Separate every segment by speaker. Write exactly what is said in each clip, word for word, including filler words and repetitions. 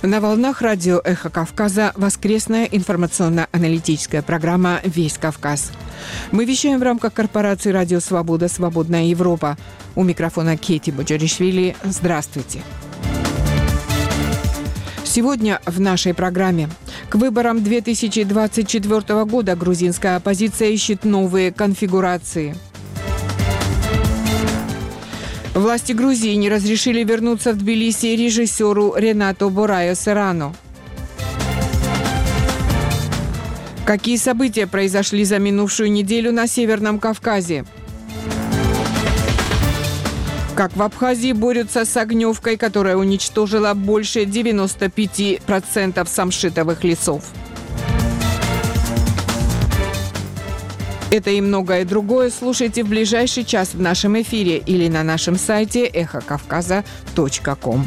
Speaker 1: На волнах радио «Эхо Кавказа» воскресная информационно-аналитическая программа «Весь Кавказ». Мы вещаем в рамках корпорации «Радио Свобода. Свободная Европа». У микрофона Кети Боджаришвили. Здравствуйте. Сегодня в нашей программе. К выборам две тысячи двадцать четвёртого года грузинская оппозиция ищет новые конфигурации. Власти Грузии не разрешили вернуться в Тбилиси режиссеру Ренато Борайо Серрано. Какие события произошли за минувшую неделю на Северном Кавказе? Как в Абхазии борются с огневкой, которая уничтожила больше девяноста пяти процентов самшитовых лесов? Это и многое другое слушайте в ближайший час в нашем эфире или на нашем сайте эхо кавказа точка ком.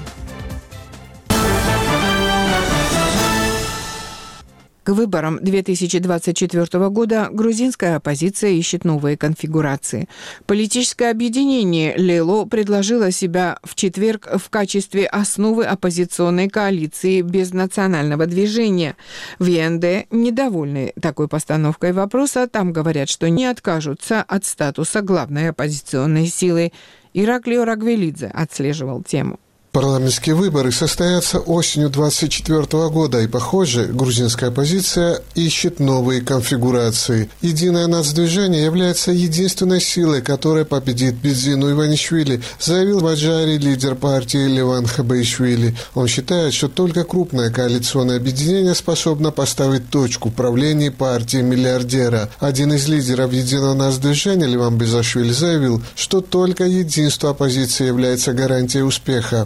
Speaker 1: К выборам две тысячи двадцать четвёртого года грузинская оппозиция ищет новые конфигурации. Политическое объединение «Лело» предложило себя в четверг в качестве основы оппозиционной коалиции без национального движения. В ЕНД недовольны такой постановкой вопроса. Там говорят, что не откажутся от статуса главной оппозиционной силы. Ираклио Рагвелидзе отслеживал тему.
Speaker 2: Парламентские выборы состоятся осенью двадцать четвёртого года, и, похоже, грузинская оппозиция ищет новые конфигурации. Единое нацдвижение является единственной силой, которая победит Бидзину Иванишвили, заявил в Аджаре лидер партии Леван Хабаишвили. Он считает, что только крупное коалиционное объединение способно поставить точку в правлении партии миллиардера. Один из лидеров единого нацдвижения, Леван Безашвили, заявил, что только единство оппозиции является гарантией успеха.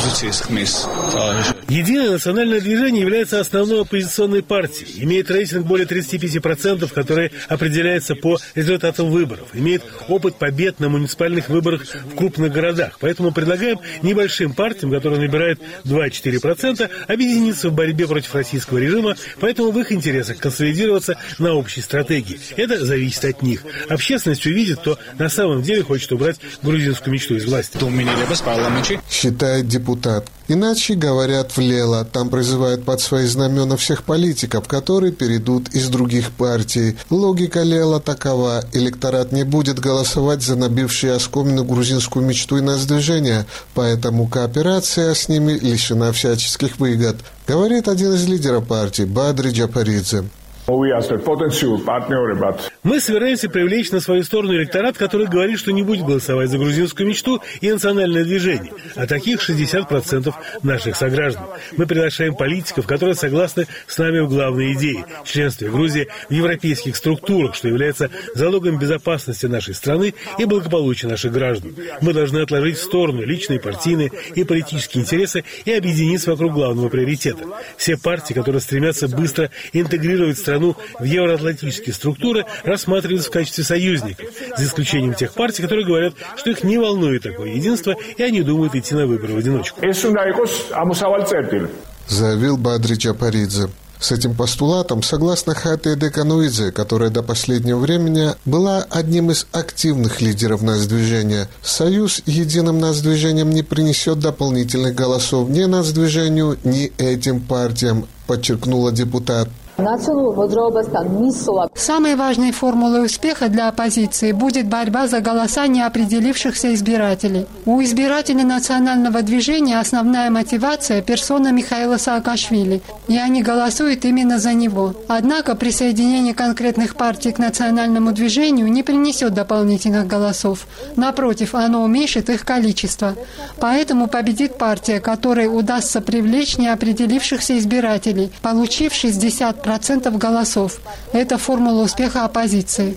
Speaker 3: Единое национальное движение является основной оппозиционной партией, имеет рейтинг более тридцати пяти процентов, который определяется по результатам выборов, имеет опыт побед на муниципальных выборах в крупных городах. Поэтому предлагаем небольшим партиям, которые набирают два-четыре процента, объединиться в борьбе против российского режима, поэтому в их интересах консолидироваться на общей стратегии. Это зависит от них. Общественность увидит, кто на самом деле хочет убрать грузинскую мечту из власти.
Speaker 2: Считает депутат. Иначе говорят в Лело. Там призывают под свои знамена всех политиков, которые перейдут из других партий. Логика Лело такова. Электорат не будет голосовать за набившие оскомину грузинскую мечту и нацдвижение, поэтому кооперация с ними лишена всяческих выгод, говорит один из лидеров партии Бадри Джапаридзе.
Speaker 3: Мы собираемся привлечь на свою сторону электорат, который говорит, что не будет голосовать за грузинскую мечту и национальное движение, а таких шестьдесят процентов наших сограждан. Мы приглашаем политиков, которые согласны с нами в главной идее – членстве Грузии в европейских структурах, что является залогом безопасности нашей страны и благополучия наших граждан. Мы должны отложить в сторону личные, партийные и политические интересы и объединиться вокруг главного приоритета. Все партии, которые стремятся быстро интегрировать страну в евроатлантические структуры, рассматриваются в качестве союзников, за исключением тех партий, которые говорят, что их не волнует такое единство, и они думают идти на выборы в одиночку.
Speaker 2: Заявил Бадри Джапаридзе. С этим постулатом согласна Хате Декануидзе, которая до последнего времени была одним из активных лидеров нацдвижения. Союз единым нацдвижением не принесет дополнительных голосов ни нацдвижению, ни этим партиям, подчеркнула депутат.
Speaker 4: Самой важной формулой успеха для оппозиции будет борьба за голоса неопределившихся избирателей. У избирателей национального движения основная мотивация – персона Михаила Саакашвили, и они голосуют именно за него. Однако присоединение конкретных партий к национальному движению не принесет дополнительных голосов. Напротив, оно уменьшит их количество. Поэтому победит партия, которой удастся привлечь неопределившихся избирателей, получив шестьдесят процентов голосов. Это формула успеха оппозиции.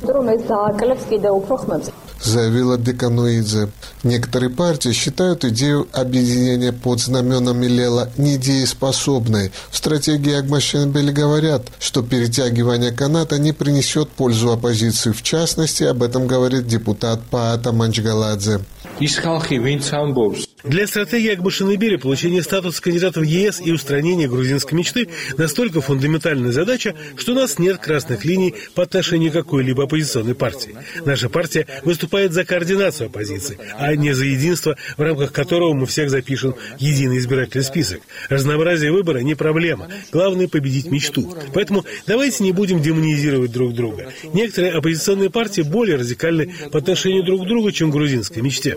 Speaker 2: Заявила Декануидзе. Некоторые партии считают идею объединения под знаменами Лело недееспособной. В стратегии Агмашенбели говорят, что перетягивание каната не принесет пользу оппозиции. В частности, об этом говорит депутат Паата Манчгаладзе.
Speaker 3: Для стратегии Акбашинебели получение статуса кандидата в ЕС и устранение грузинской мечты настолько фундаментальная задача, что у нас нет красных линий по отношению к какой-либо оппозиционной партии. Наша партия выступает за координацию оппозиции, а не за единство, в рамках которого мы всех запишем в единый избирательный список. Разнообразие выбора не проблема. Главное — победить мечту. Поэтому давайте не будем демонизировать друг друга. Некоторые оппозиционные партии более радикальны по отношению друг к другу, чем к грузинской мечте.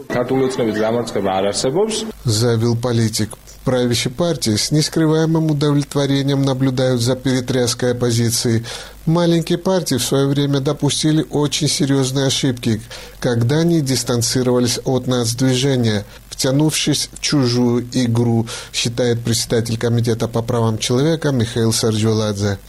Speaker 2: Заявил политик. Правящие партии с нескрываемым удовлетворением наблюдают за перетряской оппозиции. Маленькие партии в свое время допустили очень серьезные ошибки, когда они дистанцировались от нацдвижения, втянувшись в чужую игру, считает председатель Комитета по правам человека Михаил Сарджоладзе.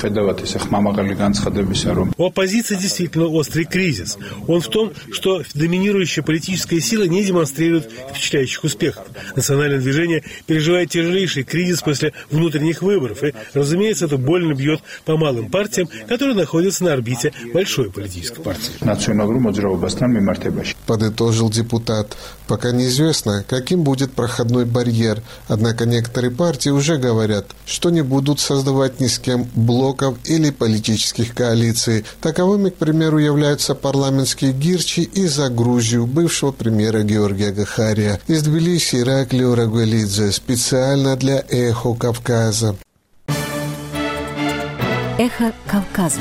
Speaker 3: У оппозиции действительно острый кризис. Он в том, что доминирующая политическая сила не демонстрирует впечатляющих успехов. Национальное движение переживает тяжелейший кризис после внутренних выборов, и, разумеется, это больно бьет по малым партиям, которые находятся на орбите большой политической партии.
Speaker 2: Подытожил депутат. Пока неизвестно, каким будет проходной барьер, однако некоторые партии уже говорят, что не будут создавать ни с кем блоков или политических коалиций. Таковыми, к примеру, являются парламентские гирчи и за Грузию бывшего премьера Георгия Гахария. Из Тбилиси Ираклио Рагуэлидзе специально для «Эхо Кавказа».
Speaker 5: Эхо Кавказа.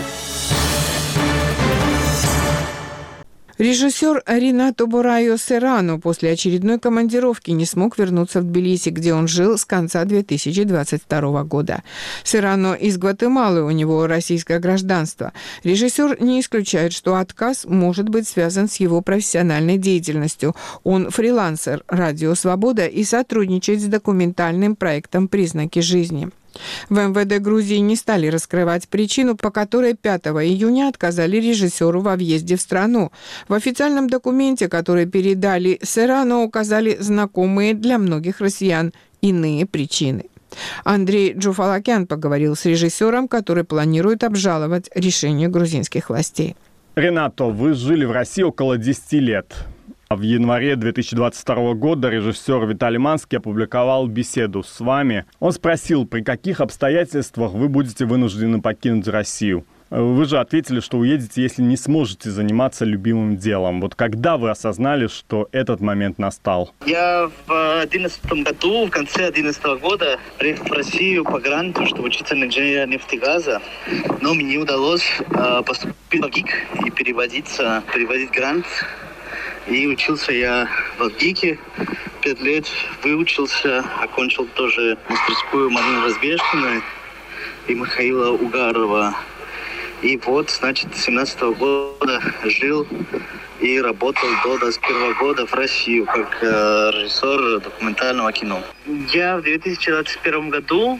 Speaker 1: Режиссер Ринато Бурайо Серрано после очередной командировки не смог вернуться в Тбилиси, где он жил с конца две тысячи двадцать второго года. Серрано из Гватемалы, у него российское гражданство. Режиссер не исключает, что отказ может быть связан с его профессиональной деятельностью. Он фрилансер «Радио Свобода» и сотрудничает с документальным проектом «Признаки жизни». В эм вэ дэ Грузии не стали раскрывать причину, по которой пятого июня отказали режиссеру во въезде в страну. В официальном документе, который передали Серрано, указали знакомые для многих россиян иные причины. Андрей Джуфалакян поговорил с режиссером, который планирует обжаловать решение грузинских властей.
Speaker 6: Ренато, вы жили в России около десяти лет. В январе две тысячи двадцать второго года режиссер Виталий Манский опубликовал беседу с вами. Он спросил, при каких обстоятельствах вы будете вынуждены покинуть Россию. Вы же ответили, что уедете, если не сможете заниматься любимым делом. Вот когда вы осознали, что этот момент настал?
Speaker 7: Я в одиннадцатом году, в конце одиннадцатого года, приехал в Россию по гранту, чтобы учиться на инженера нефтегаза. Но мне не удалось э, поступить в ГИК и переводиться, переводить грант. И учился я в ГИКе пять лет, выучился, окончил тоже мастерскую Марины Разбежкиной и Михаила Угарова. И вот, значит, с семнадцатого года жил и работал до двадцать первого года в Россию как э, режиссер документального кино. Я в две тысячи двадцать первом году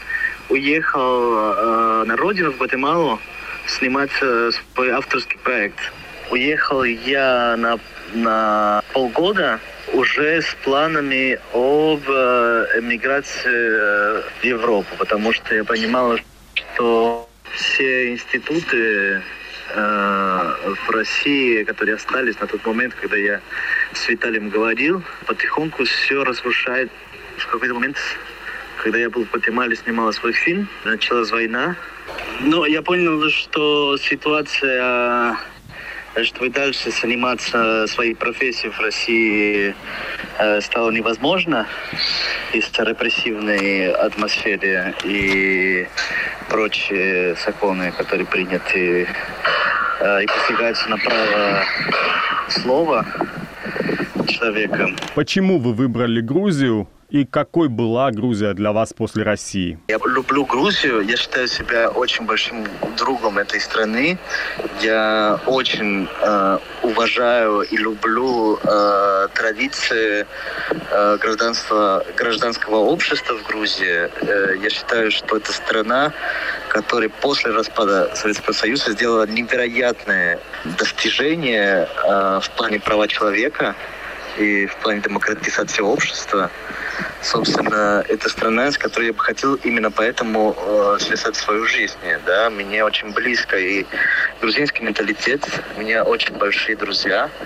Speaker 7: уехал э, на родину, в Гватемалу, снимать э, свой авторский проект. Уехал я на, на полгода уже с планами об э, эмиграции в Европу, потому что я понимал, что все институты э, в России, которые остались на тот момент, когда я с Виталием говорил, потихоньку все разрушает. В какой-то момент, когда я был в Гватемале, снимал свой фильм, началась война. Но я понял, что ситуация, что и дальше заниматься своей профессией в России э, стало невозможно из-за репрессивной атмосферы и прочие законы, которые приняты э, и посягаются на право слова человека.
Speaker 6: Почему вы выбрали Грузию? И какой была Грузия для вас после России?
Speaker 7: Я люблю Грузию. Я считаю себя очень большим другом этой страны. Я очень э, уважаю и люблю э, традиции э, гражданства, гражданского общества в Грузии. Э, я считаю, что это страна, которая после распада Советского Союза сделала невероятные достижения э, в плане права человека и в плане демократизации общества. Собственно, это страна, с которой я бы хотел именно поэтому э, связать свою жизнь. Да? Мне очень близко и грузинский менталитет. У меня очень большие друзья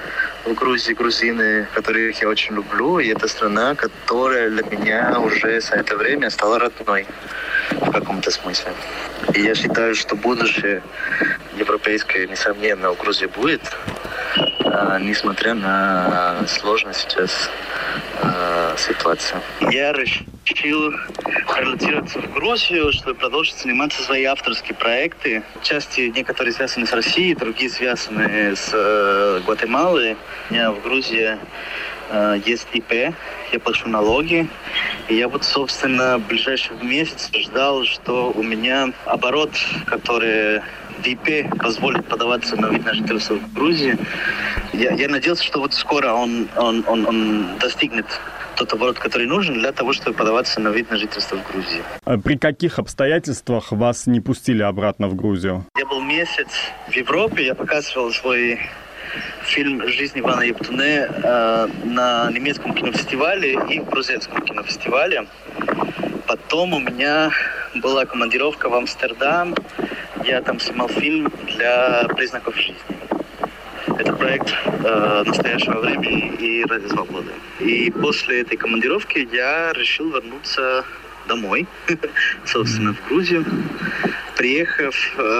Speaker 7: в Грузии грузины, которых я очень люблю, и это страна, которая для меня уже за это время стала родной в каком-то смысле. И я считаю, что будущее европейское, несомненно, у Грузии будет, несмотря на сложную сейчас ситуацию. Я решил релацироваться в Грузию, чтобы продолжить заниматься свои авторские проекты. Части некоторые связаны с Россией, другие связаны с э, Гватемалой. У меня в Грузии э, есть ИП, я плачу налоги. И я вот, собственно, в ближайший месяц ждал, что у меня оборот, который в ИП позволит подаваться на вид на жительство в Грузии. Я, я надеялся, что вот скоро он, он, он, он достигнет тот оборот, который нужен для того, чтобы подаваться на вид на жительство в Грузии.
Speaker 6: А при каких обстоятельствах вас не пустили обратно в Грузию?
Speaker 7: Я был месяц в Европе, я показывал свой фильм «Жизнь Ивана Ептуне» э, на немецком кинофестивале и в грузинском кинофестивале. Потом у меня была командировка в Амстердам. Я там снимал фильм для признаков жизни. Это проект э, настоящего времени и ради свободы. И после этой командировки я решил вернуться домой, собственно, в Грузию. Приехав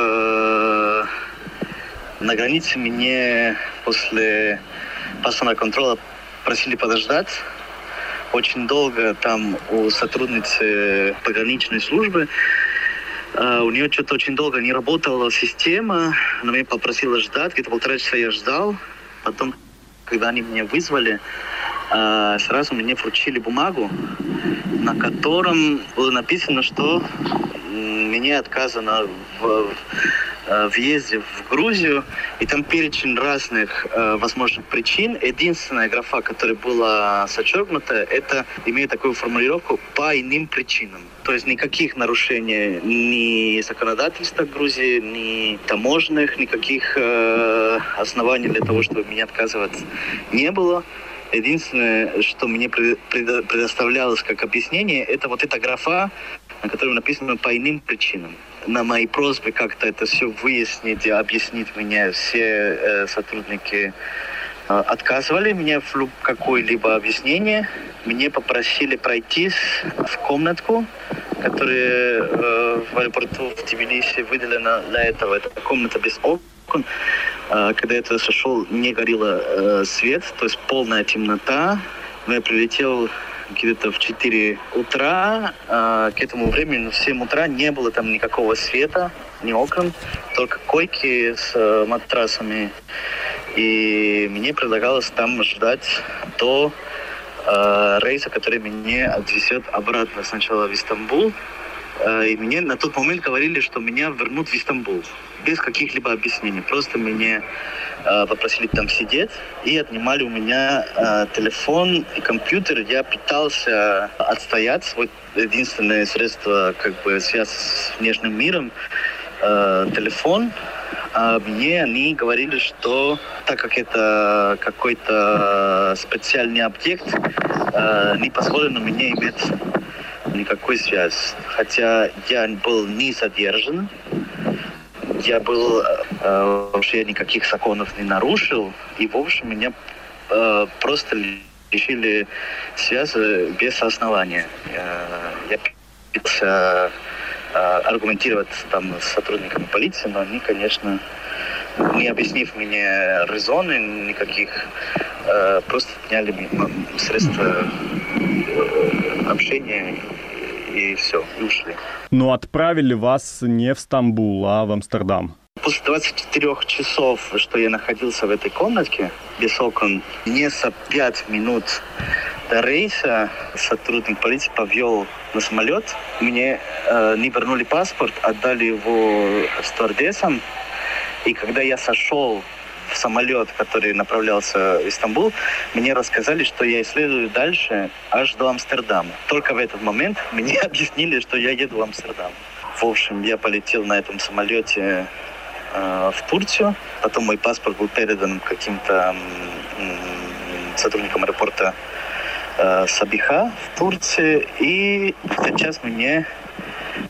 Speaker 7: э, на границе, мне после паспортного контроля просили подождать. Очень долго там у сотрудницы пограничной службы Uh, у нее что-то очень долго не работала система. Она меня попросила ждать. Где-то полтора часа я ждал. Потом, когда они меня вызвали, uh, сразу мне вручили бумагу, на котором было написано, что мне отказано в, в въезде в Грузию. И там перечень разных uh, возможных причин. Единственная графа, которая была зачеркнута, это имеет такую формулировку «по иным причинам». То есть никаких нарушений ни законодательства Грузии, ни таможенных, никаких э, оснований для того, чтобы меня отказывать, не было. Единственное, что мне предоставлялось как объяснение, это вот эта графа, на которой написано «по иным причинам». На мои просьбы как-то это все выяснить и объяснить мне все э, сотрудники э, отказывали мне в какое-либо объяснение. Мне попросили пройти в комнатку, которая э, в аэропорту в Тбилиси выделена для этого. Это комната без окон. Э, когда я туда сошел, не горел э, свет, то есть полная темнота. Я прилетел где-то в четыре утра. Э, к этому времени в семь утра не было там никакого света, ни окон, только койки с э, матрасами. И мне предлагалось там ждать до э, рейса, который меня отвезет обратно сначала в Истамбул. Э, и мне на тот момент говорили, что меня вернут в Истамбул. Без каких-либо объяснений. Просто меня э, попросили там сидеть и отнимали у меня э, телефон и компьютер. Я пытался отстоять свой единственное средство как бы связи с внешним миром, э, телефон. А мне они говорили, что так как это какой-то специальный объект, э, не позволено мне иметь никакой связи. Хотя я был не задержан, я был э, вообще никаких законов не нарушил, и в общем меня э, просто лишили связи без основания. Э, я пытался э, аргументировать там с сотрудниками полиции, но они, конечно, не объяснив мне резоны никаких, э, просто сняли средства общения и все, и ушли.
Speaker 6: Но отправили вас не в Стамбул, а в Амстердам.
Speaker 7: После двадцати четырёх часов, что я находился в этой комнатке без окон, не за пять минут до рейса сотрудник полиции повел на самолет. Мне э, не вернули паспорт, отдали его стюардессам. И когда я сошел в самолет, который направлялся в Истамбул, мне рассказали, что я исследую дальше аж до Амстердама. Только в этот момент мне объяснили, что я еду в Амстердам. В общем, я полетел на этом самолете э, в Турцию. Потом мой паспорт был передан каким-то э, сотрудникам аэропорта э, Сабиха в Турции. И сейчас меня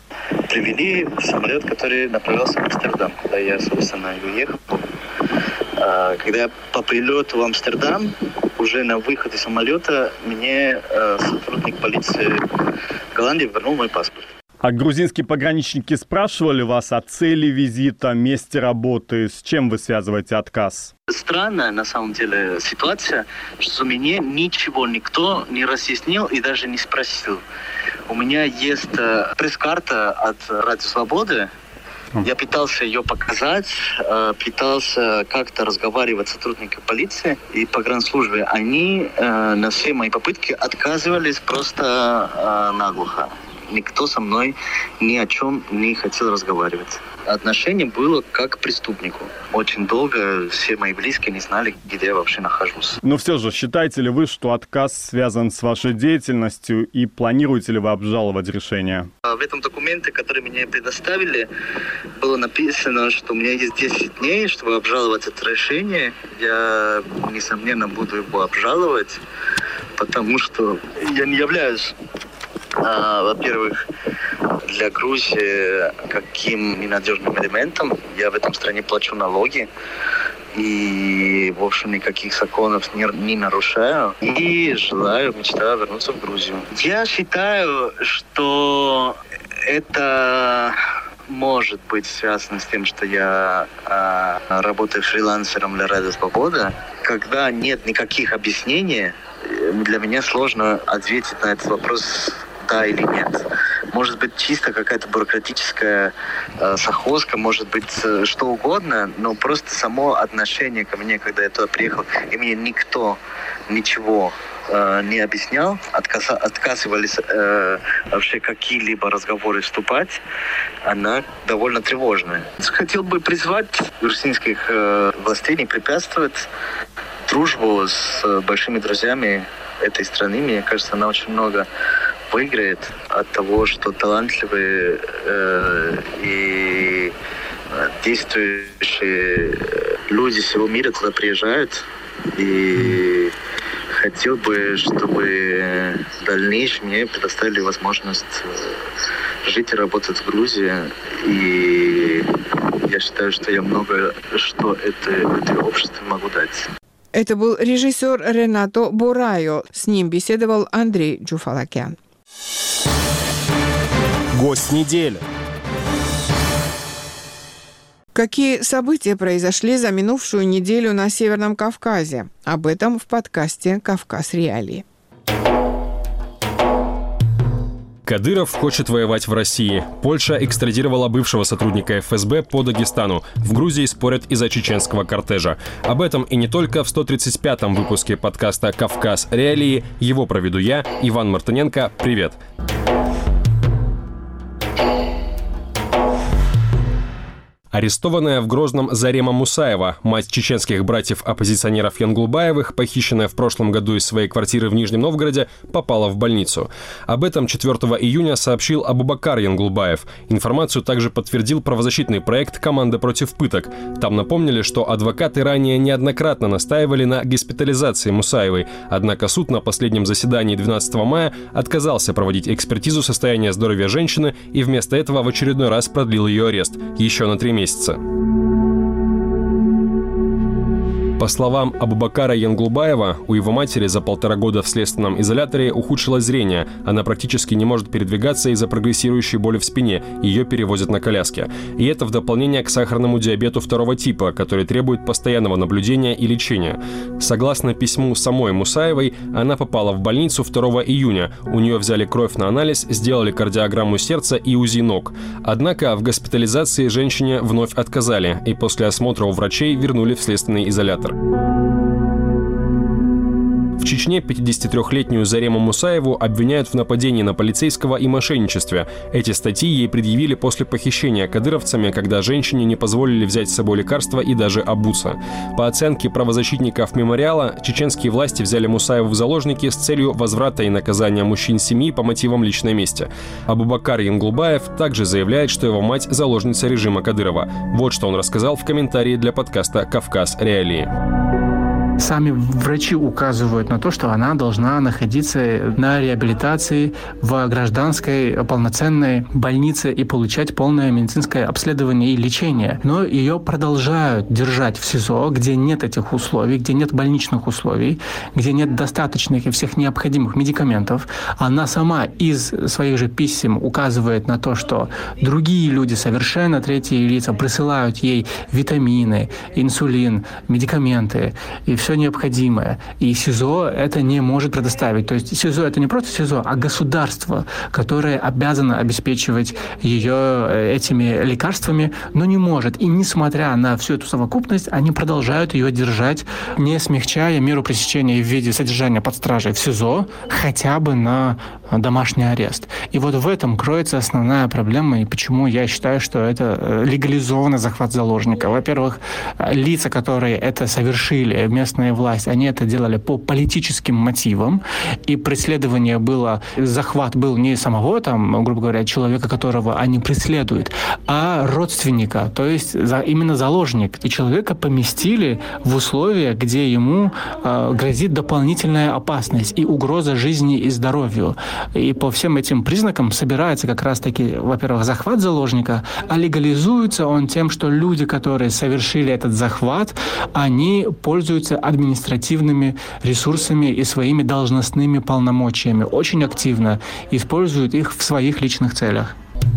Speaker 7: привели в самолет, который направлялся в Амстердам, куда я, собственно, и уехал. Когда я по прилету в Амстердам, уже на выходе самолета, мне сотрудник полиции Голландии вернул мой паспорт.
Speaker 6: А грузинские пограничники спрашивали вас о цели визита, месте работы? С чем вы связываете отказ?
Speaker 7: Странная, на самом деле, ситуация, что мне ничего никто не разъяснил и даже не спросил. У меня есть пресс-карта от Радио Свободы. Я пытался ее показать, пытался как-то разговаривать с сотрудниками полиции и погранслужбы. Они на все мои попытки отказывались просто наглухо. Никто со мной ни о чем не хотел разговаривать. Отношение было как к преступнику. Очень долго все мои близкие не знали, где я вообще нахожусь.
Speaker 6: Но все же, считаете ли вы, что отказ связан с вашей деятельностью и планируете ли вы обжаловать решение?
Speaker 7: В этом документе, который мне предоставили, было написано, что у меня есть десять дней, чтобы обжаловать это решение. Я, несомненно, буду его обжаловать, потому что я не являюсь... А, во-первых, для Грузии каким ненадежным элементом. Я в этом стране плачу налоги и, в общем, никаких законов не, не нарушаю. И желаю, мечтаю вернуться в Грузию. Я считаю, что это может быть связано с тем, что я а, работаю фрилансером для Радио Свобода. Когда нет никаких объяснений, для меня сложно ответить на этот вопрос да или нет. Может быть, чисто какая-то бюрократическая э, сахозка, может быть, э, что угодно, но просто само отношение ко мне, когда я туда приехал, и мне никто ничего э, не объяснял, отказ, отказывались э, вообще какие-либо разговоры вступать, она довольно тревожная. Хотел бы призвать грузинских э, властей не препятствовать дружбу с э, большими друзьями этой страны. Мне кажется, она очень много выиграет от того, что талантливые э, и действующие люди всего мира туда приезжают. И хотел бы, чтобы в дальнейшем мне предоставили возможность жить и работать в Грузии. И я считаю, что я много что это, это обществу могу дать.
Speaker 1: Это был режиссер Ренато Бурайо. С ним беседовал Андрей Джуфалакян.
Speaker 5: Гость недели.
Speaker 1: Какие события произошли за минувшую неделю на Северном Кавказе? Об этом в подкасте «Кавказ. Реалии».
Speaker 5: Кадыров хочет воевать в России. Польша экстрадировала бывшего сотрудника эф эс бэ по Дагестану. В Грузии спорят из-за чеченского кортежа. Об этом и не только в сто тридцать пятом выпуске подкаста «Кавказ. Реалии». Его проведу я, Иван Мартыненко. Привет! Арестованная в Грозном Зарема Мусаева, мать чеченских братьев-оппозиционеров Янглубаевых, похищенная в прошлом году из своей квартиры в Нижнем Новгороде, попала в больницу. Об этом четвёртого июня сообщил Абубакар Янглубаев. Информацию также подтвердил правозащитный проект «Команда против пыток». Там напомнили, что адвокаты ранее неоднократно настаивали на госпитализации Мусаевой, однако суд на последнем заседании двенадцатого мая отказался проводить экспертизу состояния здоровья женщины и вместо этого в очередной раз продлил ее арест еще на три месяца. месяца. По словам Абубакара Янглубаева, у его матери за полтора года в следственном изоляторе ухудшилось зрение. Она практически не может передвигаться из-за прогрессирующей боли в спине. Ее перевозят на коляске. И это в дополнение к сахарному диабету второго типа, который требует постоянного наблюдения и лечения. Согласно письму самой Мусаевой, она попала в больницу второго июня. У нее взяли кровь на анализ, сделали кардиограмму сердца и УЗИ ног. Однако в госпитализации женщине вновь отказали, и после осмотра у врачей вернули в следственный изолятор. В Чечне пятидесятитрёхлетнюю Зарему Мусаеву обвиняют в нападении на полицейского и мошенничестве. Эти статьи ей предъявили после похищения кадыровцами, когда женщине не позволили взять с собой лекарства и даже обуться. По оценке правозащитников мемориала, чеченские власти взяли Мусаеву в заложники с целью возврата и наказания мужчин семьи по мотивам личной мести. Абубакар Янглубаев также заявляет, что его мать – заложница режима Кадырова. Вот что он рассказал в комментарии для подкаста «Кавказ. Реалии».
Speaker 8: Сами врачи указывают на то, что она должна находиться на реабилитации в гражданской полноценной больнице и получать полное медицинское обследование и лечение. Но ее продолжают держать в СИЗО, где нет этих условий, где нет больничных условий, где нет достаточных и всех необходимых медикаментов. Она сама из своих же писем указывает на то, что другие люди, совершенно третьи лица, присылают ей витамины, инсулин, медикаменты и все необходимое. И СИЗО это не может предоставить. То есть СИЗО это не просто СИЗО, а государство, которое обязано обеспечивать ее этими лекарствами, но не может. И несмотря на всю эту совокупность, они продолжают ее держать, не смягчая меру пресечения в виде содержания под стражей в СИЗО, хотя бы на домашний арест. И вот в этом кроется основная проблема, и почему я считаю, что это легализованный захват заложника. Во-первых, лица, которые это совершили, местная власть, они это делали по политическим мотивам, и преследование было, захват был не самого, там, грубо говоря, человека, которого они преследуют, а родственника, то есть за, именно заложник. И человека поместили в условия, где ему э, грозит дополнительная опасность и угроза жизни и здоровью. И по всем этим признакам собирается как раз-таки, во-первых, захват заложника, а легализуется он тем, что люди, которые совершили этот захват, они пользуются административными ресурсами и своими должностными полномочиями, очень активно используют их в своих личных целях.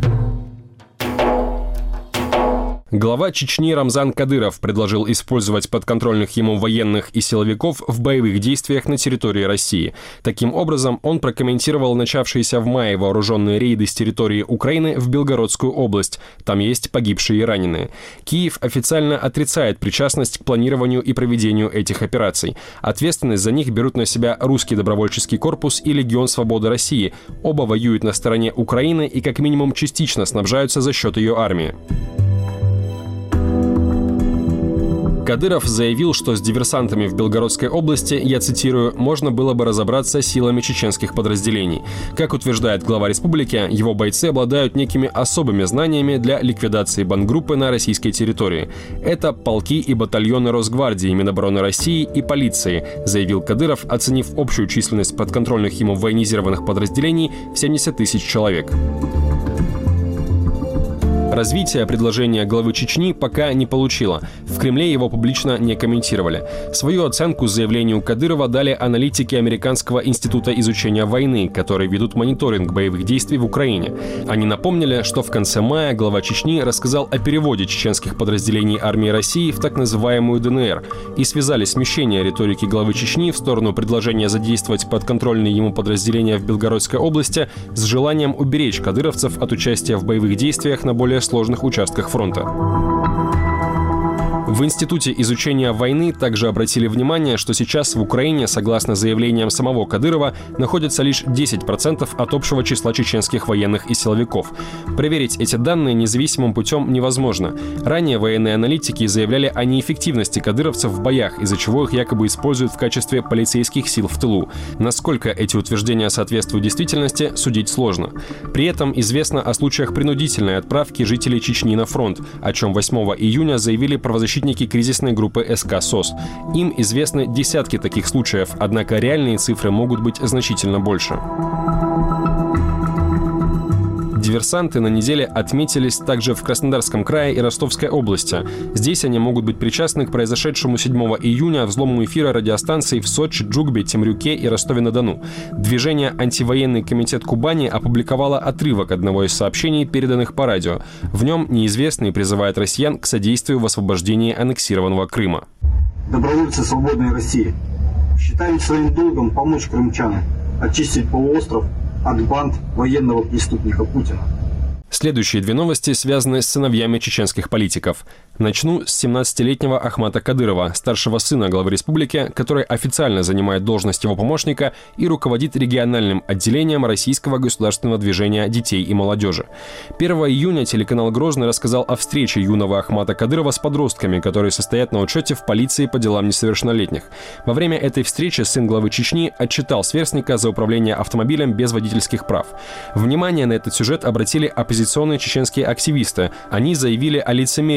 Speaker 5: Глава Чечни Рамзан Кадыров предложил использовать подконтрольных ему военных и силовиков в боевых действиях на территории России. Таким образом, он прокомментировал начавшиеся в мае вооруженные рейды с территории Украины в Белгородскую область. Там есть погибшие и раненые. Киев официально отрицает причастность к планированию и проведению этих операций. Ответственность за них берут на себя Русский добровольческий корпус и Легион Свободы России. Оба воюют на стороне Украины и как минимум частично снабжаются за счет ее армии. Кадыров заявил, что с диверсантами в Белгородской области, я цитирую, «можно было бы разобраться силами чеченских подразделений». Как утверждает глава республики, его бойцы обладают некими особыми знаниями для ликвидации бандгруппы на российской территории. Это полки и батальоны Росгвардии, Минобороны России и полиции, заявил Кадыров, оценив общую численность подконтрольных ему военизированных подразделений в семьдесят тысяч человек. Развитие предложения главы Чечни пока не получило. В Кремле его публично не комментировали. Свою оценку заявлению Кадырова дали аналитики Американского института изучения войны, которые ведут мониторинг боевых действий в Украине. Они напомнили, что в конце мая глава Чечни рассказал о переводе чеченских подразделений армии России в так называемую ДНР и связали смещение риторики главы Чечни в сторону предложения задействовать подконтрольные ему подразделения в Белгородской области с желанием уберечь кадыровцев от участия в боевых действиях на более сложных участках фронта. В Институте изучения войны также обратили внимание, что сейчас в Украине, согласно заявлениям самого Кадырова, находится лишь десять процентов от общего числа чеченских военных и силовиков. Проверить эти данные независимым путем невозможно. Ранее военные аналитики заявляли о неэффективности кадыровцев в боях, из-за чего их якобы используют в качестве полицейских сил в тылу. Насколько эти утверждения соответствуют действительности, судить сложно. При этом известно о случаях принудительной отправки жителей Чечни на фронт, о чем восьмого июня заявили правозащитники кризисной группы СК СОС. Им известны десятки таких случаев, однако реальные цифры могут быть значительно больше. Диверсанты на неделе отметились также в Краснодарском крае и Ростовской области. Здесь они могут быть причастны к произошедшему седьмого июня взлому эфира радиостанций в Сочи, Джугбе, Темрюке и Ростове-на-Дону. Движение «Антивоенный комитет Кубани» опубликовало отрывок одного из сообщений, переданных по радио. В нем неизвестный призывает россиян к содействию в освобождении аннексированного Крыма.
Speaker 9: Добровольцы свободной России считаем своим долгом помочь крымчанам очистить полуостров от банд военного преступника Путина.
Speaker 5: Следующие две новости связаны с сыновьями чеченских политиков. Начну с семнадцатилетнего Ахмата Кадырова, старшего сына главы республики, который официально занимает должность его помощника и руководит региональным отделением Российского государственного движения детей и молодежи. первого июня телеканал «Грозный» рассказал о встрече юного Ахмата Кадырова с подростками, которые состоят на учете в полиции по делам несовершеннолетних. Во время этой встречи сын главы Чечни отчитал сверстника за управление автомобилем без водительских прав. Внимание на этот сюжет обратили оппозиционные чеченские активисты. Они заявили о лицемерии Ахмата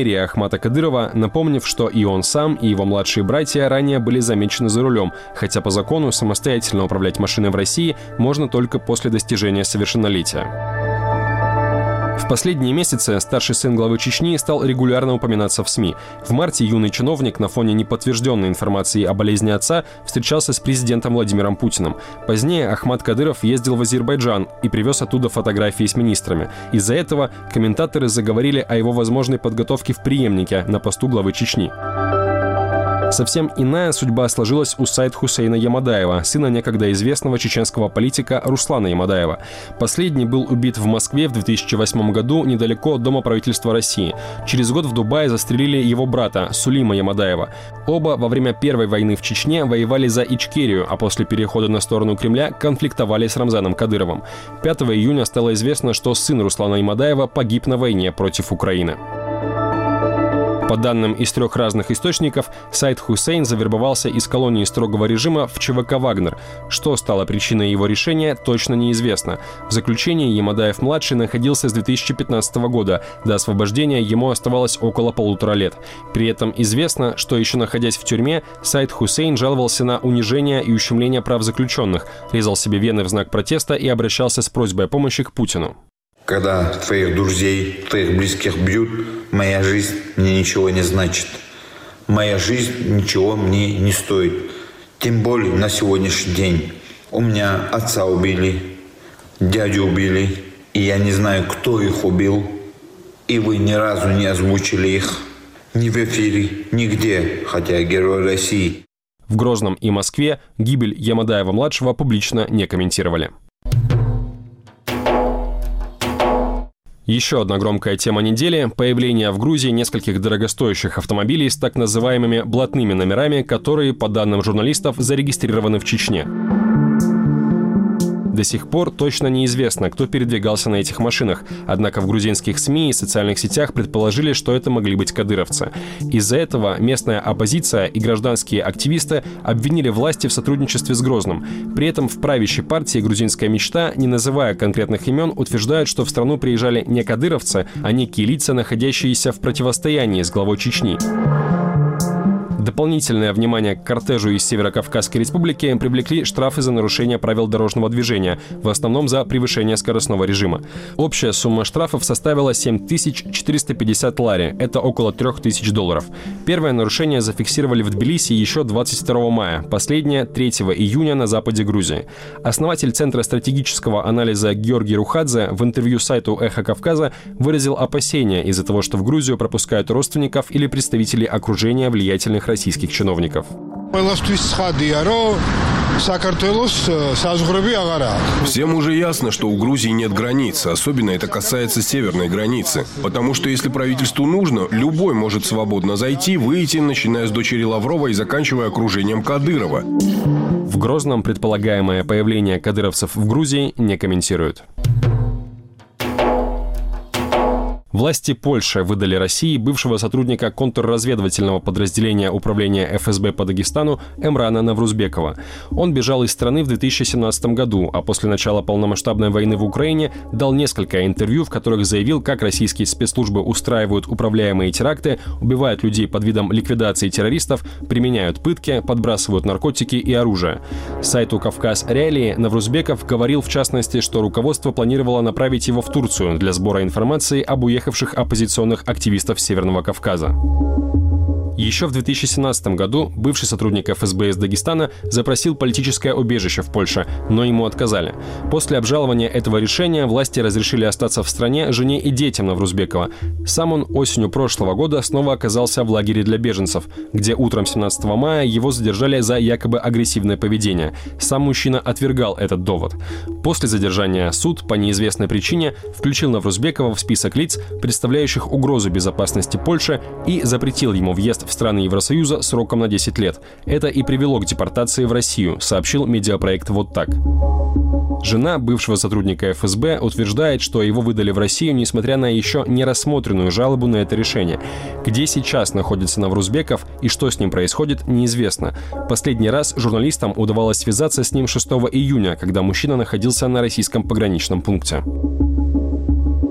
Speaker 5: Ахмата Кадырова, напомнив, что и он сам, и его младшие братья ранее были замечены за рулем, хотя по закону самостоятельно управлять машиной в России можно только после достижения совершеннолетия. В последние месяцы старший сын главы Чечни стал регулярно упоминаться в СМИ. В марте юный чиновник на фоне неподтвержденной информации о болезни отца встречался с президентом Владимиром Путиным. Позднее Ахмат Кадыров ездил в Азербайджан и привез оттуда фотографии с министрами. Из-за этого комментаторы заговорили о его возможной подготовке в преемнике на посту главы Чечни. Совсем иная судьба сложилась у Саид Хусейна Ямадаева, сына некогда известного чеченского политика Руслана Ямадаева. Последний был убит в Москве в две тысячи восьмом году недалеко от Дома правительства России. Через год в Дубае застрелили его брата Сулима Ямадаева. Оба во время Первой войны в Чечне воевали за Ичкерию, а после перехода на сторону Кремля конфликтовали с Рамзаном Кадыровым. пятого июня стало известно, что сын Руслана Ямадаева погиб на войне против Украины. По данным из трех разных источников, Саид Хусейн завербовался из колонии строгого режима в ЧВК «Вагнер». Что стало причиной его решения, точно неизвестно. В заключении Ямадаев-младший находился с две тысячи пятнадцатого года. До освобождения ему оставалось около полутора лет. При этом известно, что еще находясь в тюрьме, Саид Хусейн жаловался на унижение и ущемление прав заключенных, резал себе вены в знак протеста и обращался с просьбой о помощи к Путину.
Speaker 10: Когда твоих друзей, твоих близких бьют, моя жизнь мне ничего не значит. Моя жизнь ничего мне не стоит. Тем более на сегодняшний день. У меня отца убили, дядю убили, и я не знаю, кто их убил. И вы ни разу не озвучили их ни в эфире, нигде, хотя герой России.
Speaker 5: В Грозном и Москве гибель Ямадаева-младшего публично не комментировали. Еще одна громкая тема недели – появление в Грузии нескольких дорогостоящих автомобилей с так называемыми блатными номерами, которые, по данным журналистов, зарегистрированы в Чечне. До сих пор точно неизвестно, кто передвигался на этих машинах, однако в грузинских СМИ и социальных сетях предположили, что это могли быть кадыровцы. Из-за этого местная оппозиция и гражданские активисты обвинили власти в сотрудничестве с Грозным. При этом в правящей партии «Грузинская мечта», не называя конкретных имен, утверждают, что в страну приезжали не кадыровцы, а некие лица, находящиеся в противостоянии с главой Чечни. Дополнительное внимание к кортежу из Северо-Кавказской республики привлекли штрафы за нарушение правил дорожного движения, в основном за превышение скоростного режима. Общая сумма штрафов составила семь тысяч четыреста пятьдесят лари, это около трех тысяч долларов. Первое нарушение зафиксировали в Тбилиси еще двадцать второго мая, последнее – третьего июня на западе Грузии. Основатель Центра стратегического анализа Георгий Рухадзе в интервью сайту «Эхо Кавказа» выразил опасения из-за того, что в Грузию пропускают родственников или представителей окружения влиятельных российских чиновников.
Speaker 11: Всем уже ясно, что у Грузии нет границ, особенно это касается северной границы. Потому что если правительству нужно, любой может свободно зайти, выйти, начиная с дочери Лаврова и заканчивая окружением Кадырова.
Speaker 5: В Грозном предполагаемое появление кадыровцев в Грузии не комментируют. Власти Польши выдали России бывшего сотрудника контрразведывательного подразделения управления эф эс бэ по Дагестану Эмрана Наврузбекова. Он бежал из страны в две тысячи семнадцатом году, а после начала полномасштабной войны в Украине дал несколько интервью, в которых заявил, как российские спецслужбы устраивают управляемые теракты, убивают людей под видом ликвидации террористов, применяют пытки, подбрасывают наркотики и оружие. Сайту «Кавказ Реалии» Наврузбеков говорил, в частности, что руководство планировало направить его в Турцию для сбора информации об уехавших оппозиционных активистов Северного Кавказа. Еще в две тысячи семнадцатом году бывший сотрудник эф эс бэ из Дагестана запросил политическое убежище в Польше, но ему отказали. После обжалования этого решения власти разрешили остаться в стране жене и детям Наврузбекова. Сам он осенью прошлого года снова оказался в лагере для беженцев, где утром семнадцатого мая его задержали за якобы агрессивное поведение. Сам мужчина отвергал этот довод. После задержания суд по неизвестной причине включил Наврузбекова в список лиц, представляющих угрозу безопасности Польши, и запретил ему въезд в страны Евросоюза сроком на десять лет. Это и привело к депортации в Россию, сообщил медиапроект «Вот так». Жена бывшего сотрудника эф эс бэ утверждает, что его выдали в Россию, несмотря на еще не рассмотренную жалобу на это решение. Где сейчас находится Наврузбеков и что с ним происходит, неизвестно. Последний раз журналистам удавалось связаться с ним шестого июня, когда мужчина находился на российском пограничном пункте.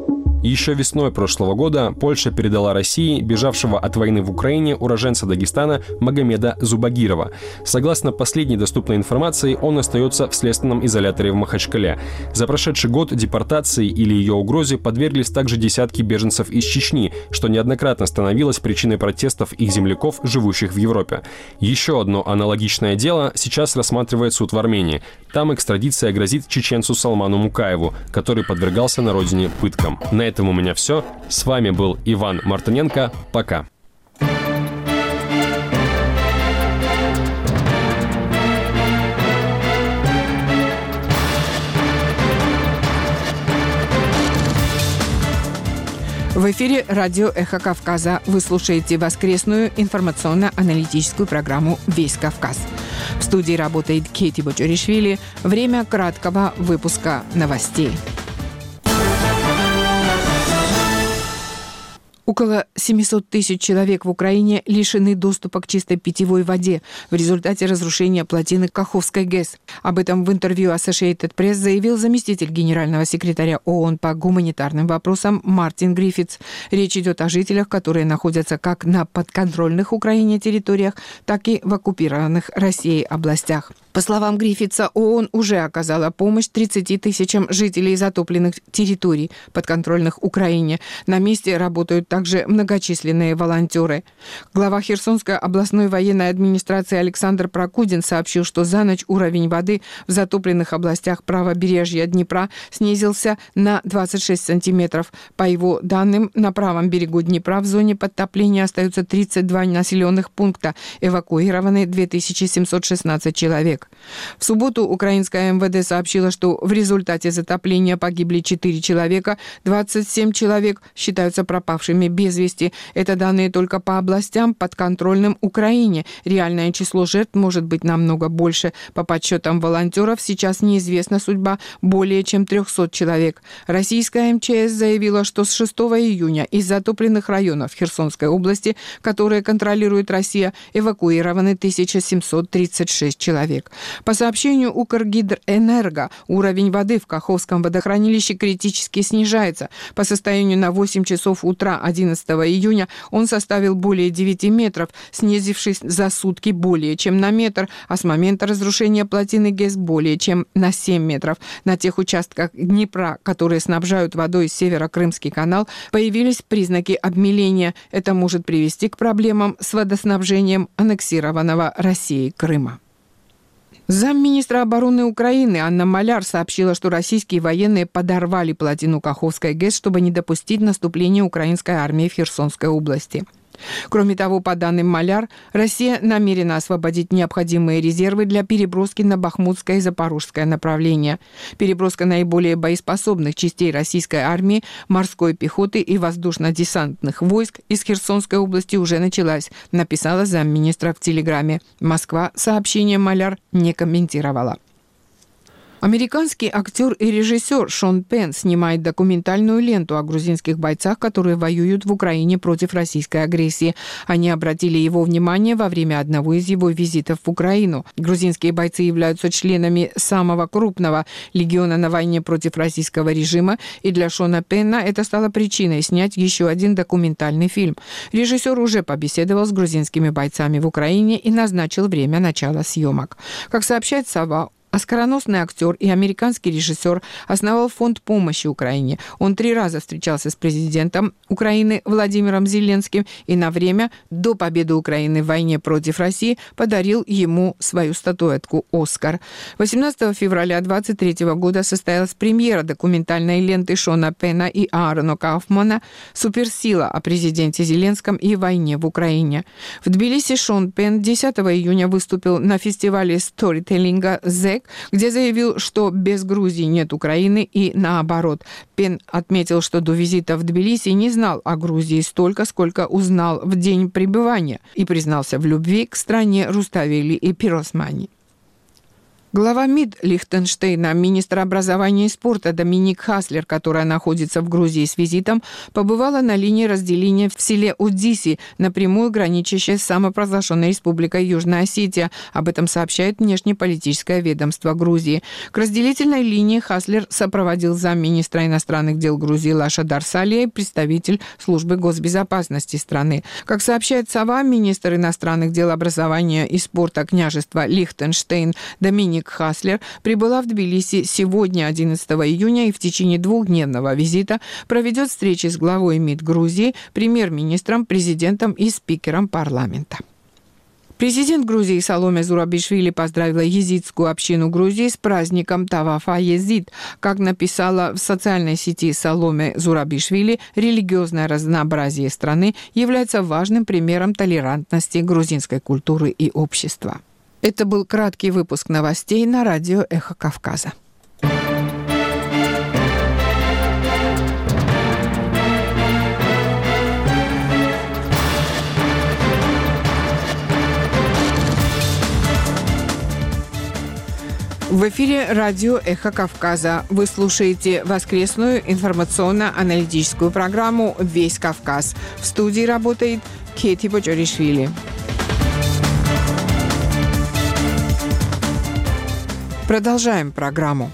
Speaker 5: Еще весной прошлого года Польша передала России бежавшего от войны в Украине уроженца Дагестана Магомеда Зубагирова. Согласно последней доступной информации, он остается в следственном изоляторе в Махачкале. За прошедший год депортации или ее угрозе подверглись также десятки беженцев из Чечни, что неоднократно становилось причиной протестов их земляков, живущих в Европе. Еще одно аналогичное дело сейчас рассматривает суд в Армении. Там экстрадиция грозит чеченцу Салману Мукаеву, который подвергался на родине пыткам. На этом у меня все. С вами был Иван Мартыненко. Пока.
Speaker 1: В эфире радио «Эхо Кавказа». Вы слушаете воскресную информационно-аналитическую программу «Весь Кавказ». В студии работает Кейти Бочоришвили. Время краткого выпуска новостей. Около семьсот тысяч человек в Украине лишены доступа к чистой питьевой воде в результате разрушения плотины Каховской ГЭС. Об этом в интервью Associated Press заявил заместитель генерального секретаря ООН по гуманитарным вопросам Мартин Гриффитс. Речь идет о жителях, которые находятся как на подконтрольных Украине территориях, так и в оккупированных Россией областях. По словам Гриффитса, ООН уже оказала помощь тридцати тысячам жителей затопленных территорий, подконтрольных Украине. На месте работают также многочисленные волонтеры. Глава Херсонской областной военной администрации Александр Прокудин сообщил, что за ночь уровень воды в затопленных областях правобережья Днепра снизился на двадцать шесть сантиметров. По его данным, на правом берегу Днепра в зоне подтопления остаются тридцать два населенных пункта, эвакуированы две тысячи семьсот шестнадцать человек. В субботу украинская эм вэ дэ сообщила, что в результате затопления погибли четыре человека, двадцать семь человек считаются пропавшими без вести. Это данные только по областям, подконтрольным Украине. Реальное число жертв может быть намного больше. По подсчетам волонтеров, сейчас неизвестна судьба более чем трехсот человек. Российская эм че эс заявила, что с шестого июня из затопленных районов Херсонской области, которые контролирует Россия, эвакуированы тысяча семьсот тридцать шесть человек. По сообщению Укргидроэнерго, уровень воды в Каховском водохранилище критически снижается. По состоянию на восемь часов утра одиннадцатого июня он составил более девяти метров, снизившись за сутки более чем на метр, а с момента разрушения плотины ГЭС более чем на семь метров. На тех участках Днепра, которые снабжают водой Северо-Крымский канал, появились признаки обмеления. Это может привести к проблемам с водоснабжением аннексированного Россией Крыма. Замминистра обороны Украины Анна Маляр сообщила, что российские военные подорвали плотину Каховской ГЭС, чтобы не допустить наступления украинской армии в Херсонской области. Кроме того, по данным Маляр, Россия намерена освободить необходимые резервы для переброски на Бахмутское и Запорожское направления. Переброска наиболее боеспособных частей российской армии, морской пехоты и воздушно-десантных войск из Херсонской области уже началась, написала замминистра в Телеграме. Москва сообщение Маляр не комментировала. Американский актер и режиссер Шон Пенн снимает документальную ленту о грузинских бойцах, которые воюют в Украине против российской агрессии. Они обратили его внимание во время одного из его визитов в Украину. Грузинские бойцы являются членами самого крупного легиона на войне против российского режима, и для Шона Пенна это стало причиной снять еще один документальный фильм. Режиссер уже побеседовал с грузинскими бойцами в Украине и назначил время начала съемок. Как сообщает «Сова», оскароносный актер и американский режиссер основал фонд помощи Украине. Он три раза встречался с президентом Украины Владимиром Зеленским и на время до победы Украины в войне против России подарил ему свою статуэтку «Оскар». восемнадцатого февраля две тысячи двадцать третьего года состоялась премьера документальной ленты Шона Пенна и Аарона Кауфмана «Суперсила» о президенте Зеленском и войне в Украине. В Тбилиси Шон Пенн десятого июня выступил на фестивале сторителлинга «зэк», где заявил, что без Грузии нет Украины и наоборот. Пенн отметил, что до визита в Тбилиси не знал о Грузии столько, сколько узнал в день пребывания, и признался в любви к стране Руставели и Пиросмани. Глава МИД Лихтенштейна, министр образования и спорта Доминик Хаслер, которая находится в Грузии с визитом, побывала на линии разделения в селе Удиси, напрямую граничащей с самопровозглашенной республикой Южная Осетия. Об этом сообщает внешнеполитическое ведомство Грузии. К разделительной линии Хаслер сопроводил замминистра иностранных дел Грузии Лаша Дарсалия и представитель службы госбезопасности страны. Как сообщает СОВА, министр иностранных дел, образования и спорта княжества Лихтенштейн Доминик Хаслер прибыла в Тбилиси сегодня, одиннадцатого июня, и в течение двухдневного визита проведет встречи с главой МИД Грузии, премьер-министром, президентом и спикером парламента. Президент Грузии Саломе Зурабишвили поздравила езидскую общину Грузии с праздником Тавафа Езид. Как написала в социальной сети Саломе Зурабишвили, религиозное разнообразие страны является важным примером толерантности грузинской культуры и общества. Это был краткий выпуск новостей на радио «Эхо Кавказа». В эфире радио «Эхо Кавказа». Вы слушаете воскресную информационно-аналитическую программу «Весь Кавказ». В студии работает Кети Бочоришвили. Продолжаем программу.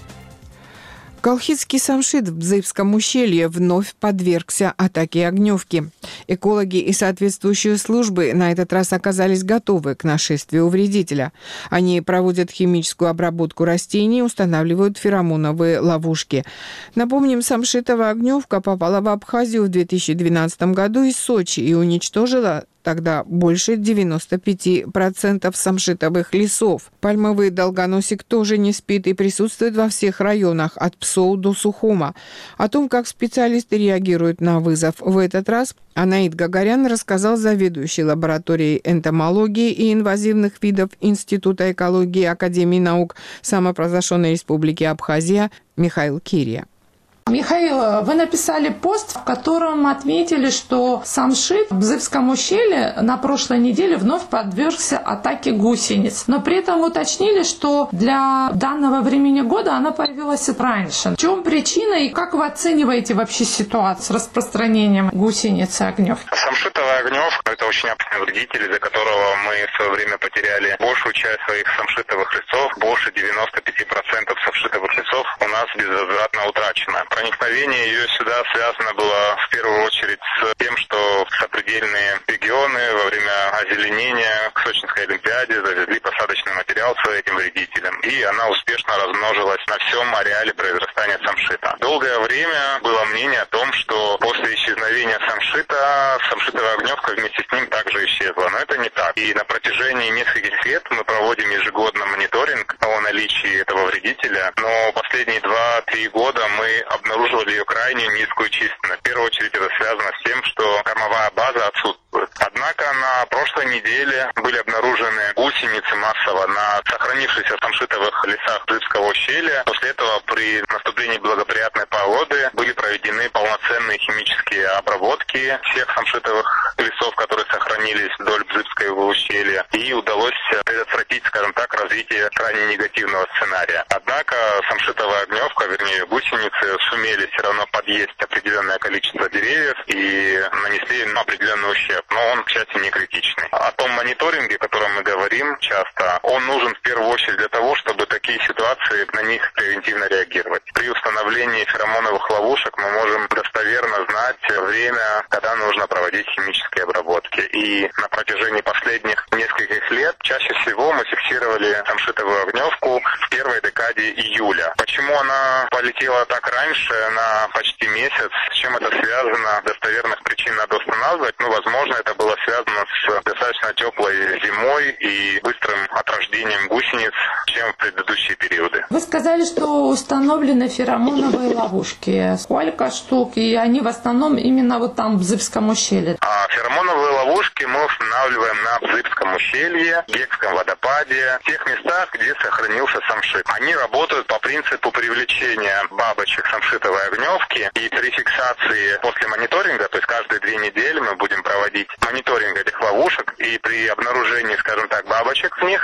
Speaker 1: Колхидский самшит в Бзыбском ущелье вновь подвергся атаке огневки. Экологи и соответствующие службы на этот раз оказались готовы к нашествию вредителя. Они проводят химическую обработку растений, устанавливают феромоновые ловушки. Напомним, самшитовая огневка попала в Абхазию в две тысячи двенадцатом году из Сочи и уничтожила тогда больше девяносто пять процентов самшитовых лесов. Пальмовый долгоносик тоже не спит и присутствует во всех районах, от Псоу до Сухума. О том, как специалисты реагируют на вызов в этот раз, Анаид Гагарян рассказал заведующий лабораторией энтомологии и инвазивных видов Института экологии Академии наук самопровозглашенной Республики Абхазия Михаил Кирия.
Speaker 12: Михаил, вы написали пост, в котором отметили, что самшит в Бзыбском ущелье на прошлой неделе вновь подвергся атаке гусениц. Но при этом уточнили, что для данного времени года она появилась раньше. В чем причина и как вы оцениваете вообще ситуацию с распространением гусеницы огневки?
Speaker 13: Самшитовая огневка – это очень опасный вредитель, из-за которого мы в свое время потеряли большую часть своих самшитовых лесов. Больше девяносто пять процентов самшитовых лесов у нас безвозвратно утрачено. Проникновение ее сюда связано было в первую очередь с тем, что сопредельные регионы во время озеленения к Сочинской Олимпиаде завезли посадочный материал с этим вредителем, и она успешно размножилась на всем ареале произрастания самшита. Долгое время было мнение о том, что после исчезновения самшита, самшитовая огневка вместе с ним также исчезла, но это не так. И на протяжении нескольких лет мы проводим ежегодно мониторинг о наличии этого вредителя, но последние два-три года мы обнаруживали ее крайне низкую численность. В первую очередь это связано с тем, что кормовая база отсутствует. Однако на прошлой неделе были обнаружены гусеницы массово на сохранившихся самшитовых лесах Бзыбского ущелья. После этого при наступлении благоприятной погоды были проведены полноценные химические обработки всех самшитовых лесов, которые сохранились вдоль Бзыбского ущелья, и удалось предотвратить, скажем так, развитие крайне негативного сценария. Однако самшитовая огневка, вернее гусеницы, сумели все равно подъесть определенное количество деревьев и нанесли им определенный ущерб, но он, к счастью, не критичный. О том мониторинге, о котором мы говорим часто, он нужен в первую очередь для того, чтобы такие ситуации, на них превентивно реагировать. При установлении феромоновых ловушек мы можем достоверно знать время, когда нужно проводить химические обработки. И на протяжении последних нескольких лет чаще всего мы фиксировали самшитовую огневку в первой декаде июля. Почему она полетела так раньше, на почти месяц? С чем это связано? Достоверных причин надо устанавливать. Ну, возможно, это было связано с достаточно теплой зимой и быстрым отрождением гусениц, чем в предыдущие периоды.
Speaker 12: Вы сказали, что установлены феромоновые ловушки. Сколько штук? И они в основном именно вот там в Бзыбском ущелье.
Speaker 13: А феромоновые ловушки мы устанавливаем на Бзыбском ущелье, Гекском водопаде, в тех местах, где сохранился самшит. Они работают по принципу привлечения бабочек самшитовой огневки, и при фиксации после мониторинга, то есть каждые две недели мы будем проводить мониторинг этих ловушек, и при обнаружении, скажем так, бабочек в них будут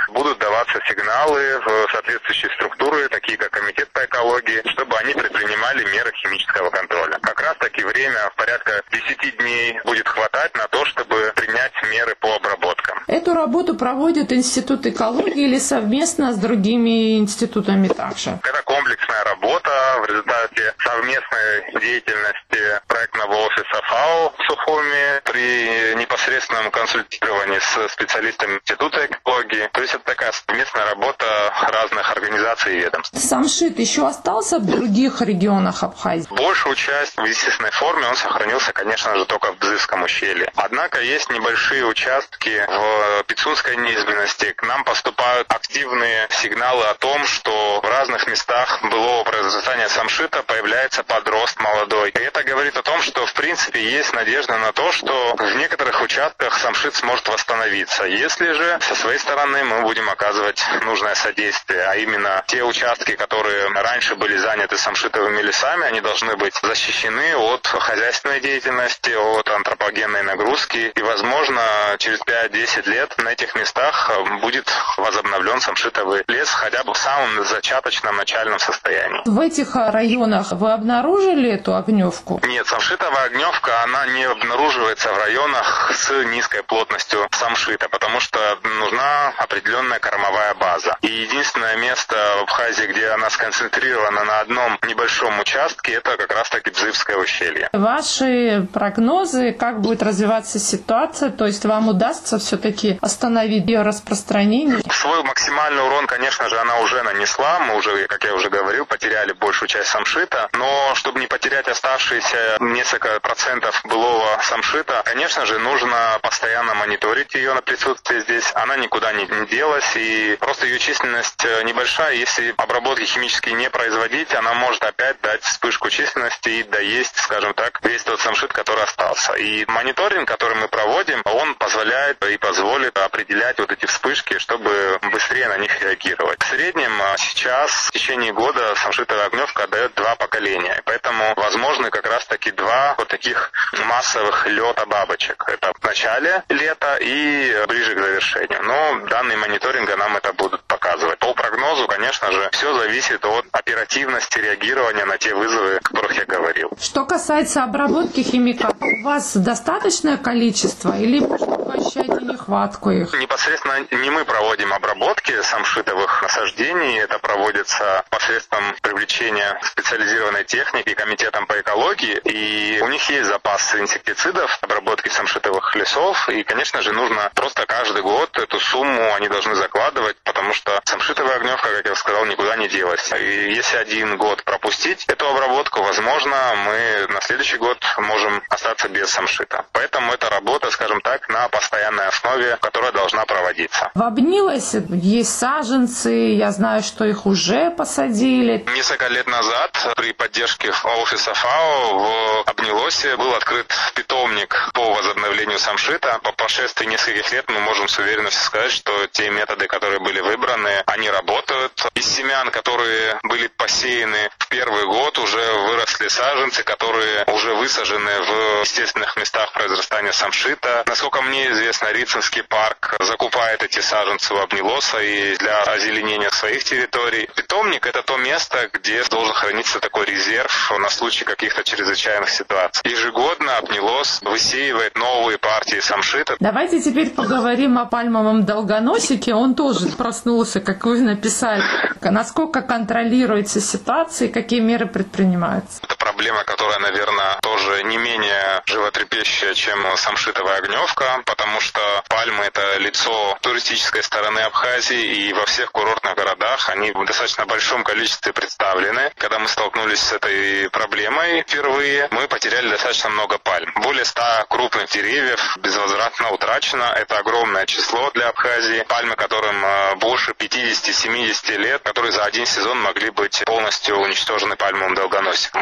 Speaker 13: даваться сигналы в соответствующие структуры, такие как Комитет по экологии, чтобы они предпринимали меры химического контроля. Как раз таки время в порядка десяти дней будет хватать на то, чтобы принять меры по обработкам.
Speaker 12: Эту работу проводит Институт экологии или совместно с другими институтами также?
Speaker 13: Это комплексная работа в результате совместной деятельности проектного офиса ФАО в Сухуми при непосредственном консультировании с специалистами Института экологии. То есть это такая совместная работа разных организаций и ведомств.
Speaker 12: Самшит еще остался в других регионах Абхазии?
Speaker 13: Большую часть в естественной форме он сохранился, конечно же, только в Бзывском ущелье. Однако есть небольшие участки в Пицунской низменности. К нам поступают активные сигналы о том, что в разных местах былого произрастания самшита появляется подрост молодой. И это говорит о том, что в принципе есть надежда на то, что в некоторых участках самшит сможет восстановиться. Если же со своей стороны мы будем оказывать нужное содействие, а именно те участки, которые раньше были заняты самшитовыми лесами, они должны быть защищены от хозяйственной деятельности, от антропогенной нагрузки. И, возможно, через пять-десять лет на этих местах будет возобновлен самшитовый лес хотя бы в самом зачаточном начальном состоянии.
Speaker 12: В этих районах вы обнаружили эту огневку?
Speaker 13: Нет, самшитовая огневка, она не обнаруживается в районах с низкой плотностью самшита, потому что нужна определенная кормовая база. И единственное место в Абхазии, где она сконцентрирована на одном небольшом участке, это как раз-таки Бзывское ущелье.
Speaker 12: Ваши прогнозы, как будет развиваться ситуация, то есть вам удастся все-таки остановить ее распространение?
Speaker 13: Свой максимальный урон, конечно же, она уже нанесла. Мы уже, как я уже говорил, потеряли большую часть самшита. Но чтобы не потерять оставшиеся несколько процентов былого самшита, конечно же, нужно постоянно мониторить ее на присутствие здесь. Она никуда не делась, и просто ее численность небольшая. Если обработки химические не производить, она может опять дать вспышку численности и доесть, скажем так, весь тот самшит, который остался. И мониторинг, который мы проводим, он позволяет и позволит определять вот эти вспышки, чтобы быстрее на них реагировать. В среднем сейчас, в течение года, самшитовая огневка дает два поколения. Поэтому возможны как раз-таки два вот таких массовых лета бабочек. Это в начале лета и ближе к завершению. Но данные мониторинга нам это будут показывать. По прогнозу, конечно же, все зависит от оперативности реагирования на те вызовы, о которых я говорил.
Speaker 12: Что касается обработки химикатов, у вас достаточное количество или, может, вы ощущаете нехватку их?
Speaker 13: Непосредственно не мы проводим обработки самшитовых насаждений. Это проводится посредством привлечения специализированной техники Комитетом по экологии. И у них есть запас инсектицидов, обработки самшитовых лесов. И, конечно же, нужно просто каждый год эту сумму они должны закладывать, потому что самшитовая огневка, как я сказал, никуда не делась. И если один год пропустить эту обработку, возможно, мы на следующий год можем остаться без самшита. Поэтому эта работа, скажем так, на постоянной основе, которая должна проводиться.
Speaker 12: В Обнилосе есть саженцы, я знаю, что их уже посадили.
Speaker 13: Несколько лет назад при поддержке офиса ФАО в Обнилосе был открыт питомник по возобновлению самшита. По прошествии нескольких лет мы можем с уверенностью сказать, что те методы, которые были выбраны, они работают. Из семян, которые были посеяны в первый год, уже выросли саженцы, которые уже высажены в естественных местах произрастания самшита. Насколько мне известно, Рицинский парк закупает эти саженцы у Обнилоса и для озеленения своих территорий. Питомник – это то место, где должен храниться такой резерв на случай каких-то чрезвычайных ситуаций. Ежегодно Обнилос высеивает новые партии самшита.
Speaker 12: Давайте теперь поговорим о пальмовом долгоносике. Он тоже проснулся, как вы написали. Насколько контролируется ситуация и какие меры предпринимаются?
Speaker 13: Это проблема, которая, наверное, тоже не менее животрепещущая, чем самшитовая огневка, потому что пальмы – это лицо туристической стороны Абхазии, и во всех курортных городах они в достаточно большом количестве представлены. Когда мы столкнулись с этой проблемой впервые, мы потеряли достаточно много пальм. Более ста крупных деревьев безвозвратно утрачено. Это огромное число для Абхазии. Пальмы, которым больше пятидесяти-семидесяти лет, которые за один сезон могли быть полностью уничтожены пальмовым долгоносиком. У нас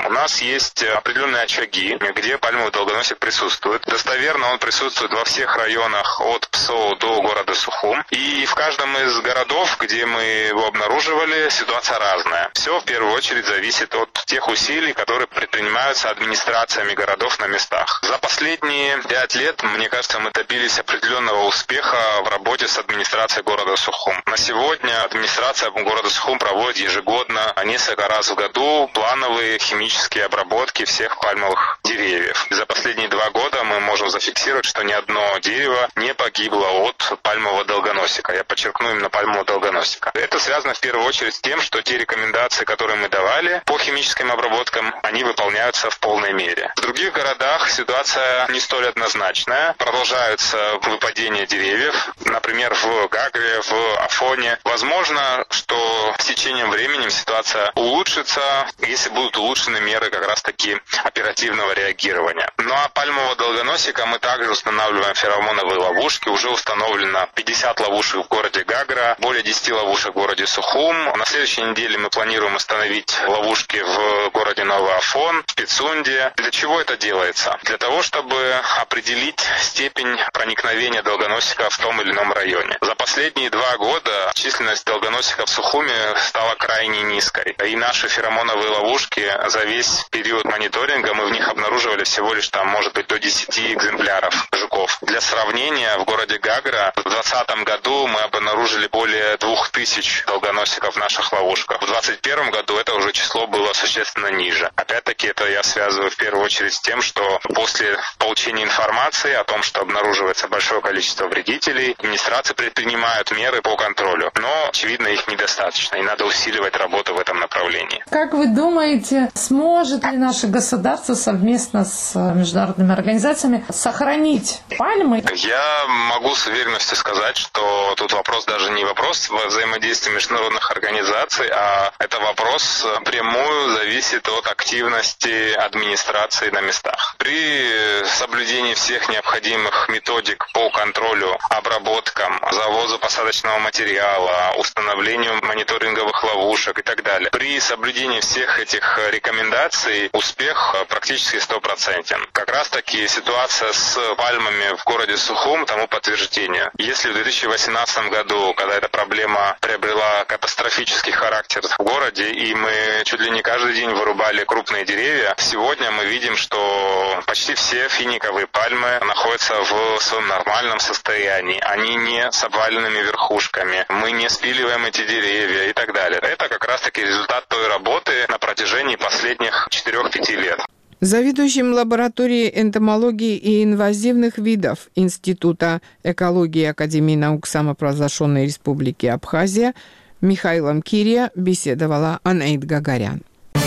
Speaker 13: есть определенные очаги, где пальмовый долгоносик присутствует. Достоверно он присутствует во всех районах от ПСО до города Сухум. И в каждом из городов, где мы его обнаруживали, ситуация разная. Все в первую очередь зависит от тех усилий, которые предпринимаются администрациями городов на местах. За последние пять лет, мне кажется, мы добились определенного успеха в работе с администрацией города Сухум. На сегодня администрация города Сухум проводит ежегодно, несколько раз в году, плановые химические обработки всех пальмовых деревьев. За последние два года мы можем зафиксировать, что ни одно дерево не погибло от пальмового долгоносика. Я подчеркну, именно пальмового долгоносика. Это связано в первую очередь с тем, что те рекомендации, которые мы давали по химическим обработкам, они выполняются в полной мере. В других городах ситуация не столь однозначная. Продолжаются выпадения деревьев, например, в Гагре, в Афоне. Возможно, что с течением времени ситуация улучшится, если будут улучшены меры как раз-таки оперативного реагирования. Ну а пальмового долгоносика мы также устанавливаем феромоновые ловушки. Уже установлено пятьдесят ловушек в городе Гагра, более десяти ловушек в городе Сухум. На следующей неделе мы планируем установить ловушки в городе Новый Афон, в Пицунде. Для чего это делается? Для того, чтобы определить степень проникновения долгоносика в том или ином районе. За последние два года численность долгоносика в Сухуме стала крайне низкой. И наши феромоновые ловушки за весь период мониторинга мы в них обнаруживали всего лишь там, может быть, до десяти экземпляров жуков. Для сравнения, в городе Гагра в двадцатом году мы обнаружили более двух тысяч долгоносиков в наших ловушках. В двадцать первом году это уже число было существенно ниже. Опять-таки, это я связываю в первую очередь с тем, что после получения информации о том, что обнаруживается большое количество вредителей, администрации предпринимают меры по контролю. Но, очевидно, их недостаточно, и надо усиливать работу в этом направлении.
Speaker 12: Как вы думаете, сможет ли наше государство совместно с международными организациями сохранить пальмы?
Speaker 13: Я могу с уверенностью сказать, что тут вопрос даже не вопрос взаимодействия международных организаций, а это вопрос прямую зависит от активности администрации на местах. При соблюдении всех необходимых методик по контролю, обработкам, завозу посадочного материала, установлению мониторинговых ловушек и так далее, при соблюдении всех этих рекомендаций успех практически стопроцентен. Как раз таки ситуация с пальмами в городе Сухум тому подтверждение. Если в две тысячи восемнадцатом году, когда эта проблема приобрела катастрофический характер в городе, и мы чуть ли не каждый день вырубали крупные деревья, сегодня мы видим, что почти все финиковые пальмы находятся в своем нормальном состоянии. Они не с обваленными верхушками, мы не спиливаем эти деревья и так далее. Это как раз-таки результат той работы на протяжении последних четырёх-пяти лет.
Speaker 1: Заведующим лабораторией энтомологии и инвазивных видов Института экологии Академии наук самопровозглашенной Республики Абхазия Михаилом Кирия беседовала Анаит Гагарян.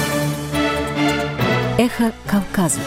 Speaker 14: Эхо Кавказа.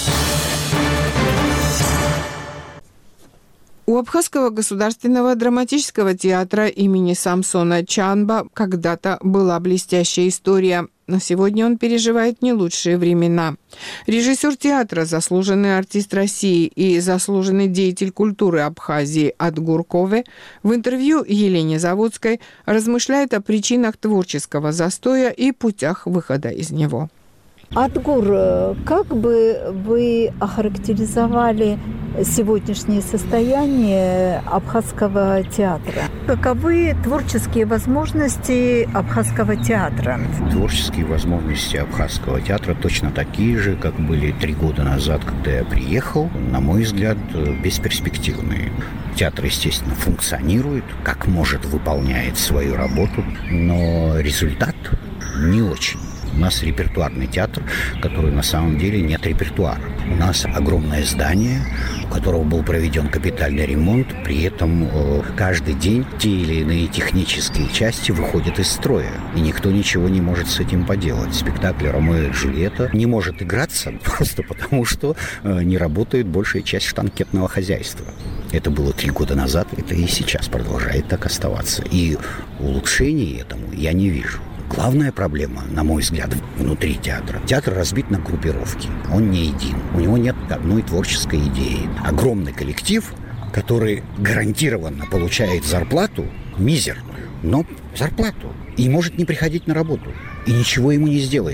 Speaker 1: У Абхазского государственного драматического театра имени Самсона Чанба когда-то была блестящая история, но сегодня он переживает не лучшие времена. Режиссер театра, заслуженный артист России и заслуженный деятель культуры Абхазии Адгур Кове в интервью Елене Заводской размышляет о причинах творческого застоя и путях выхода из него.
Speaker 15: Адгур, как бы вы охарактеризовали сегодняшнее состояние Абхазского театра? Каковы творческие возможности Абхазского театра?
Speaker 16: Творческие возможности Абхазского театра точно такие же, как были три года назад, когда я приехал. На мой взгляд, бесперспективные. Театр, естественно, функционирует, как может, выполняет свою работу, но результат не очень. У нас репертуарный театр, который на самом деле нет репертуара. У нас огромное здание, у которого был проведен капитальный ремонт, при этом э, каждый день те или иные технические части выходят из строя, и никто ничего не может с этим поделать. Спектакль «Ромео и Джульетта» не может играться просто потому, что э, не работает большая часть штанкетного хозяйства. Это было три года назад, это и сейчас продолжает так оставаться. И улучшений этому я не вижу. Главная проблема, на мой взгляд, внутри театра. Театр разбит на группировки. Он не един. У него нет одной творческой идеи. Огромный коллектив, который гарантированно получает зарплату мизерную, но зарплату. И может не приходить на работу. И ничего ему не сделается.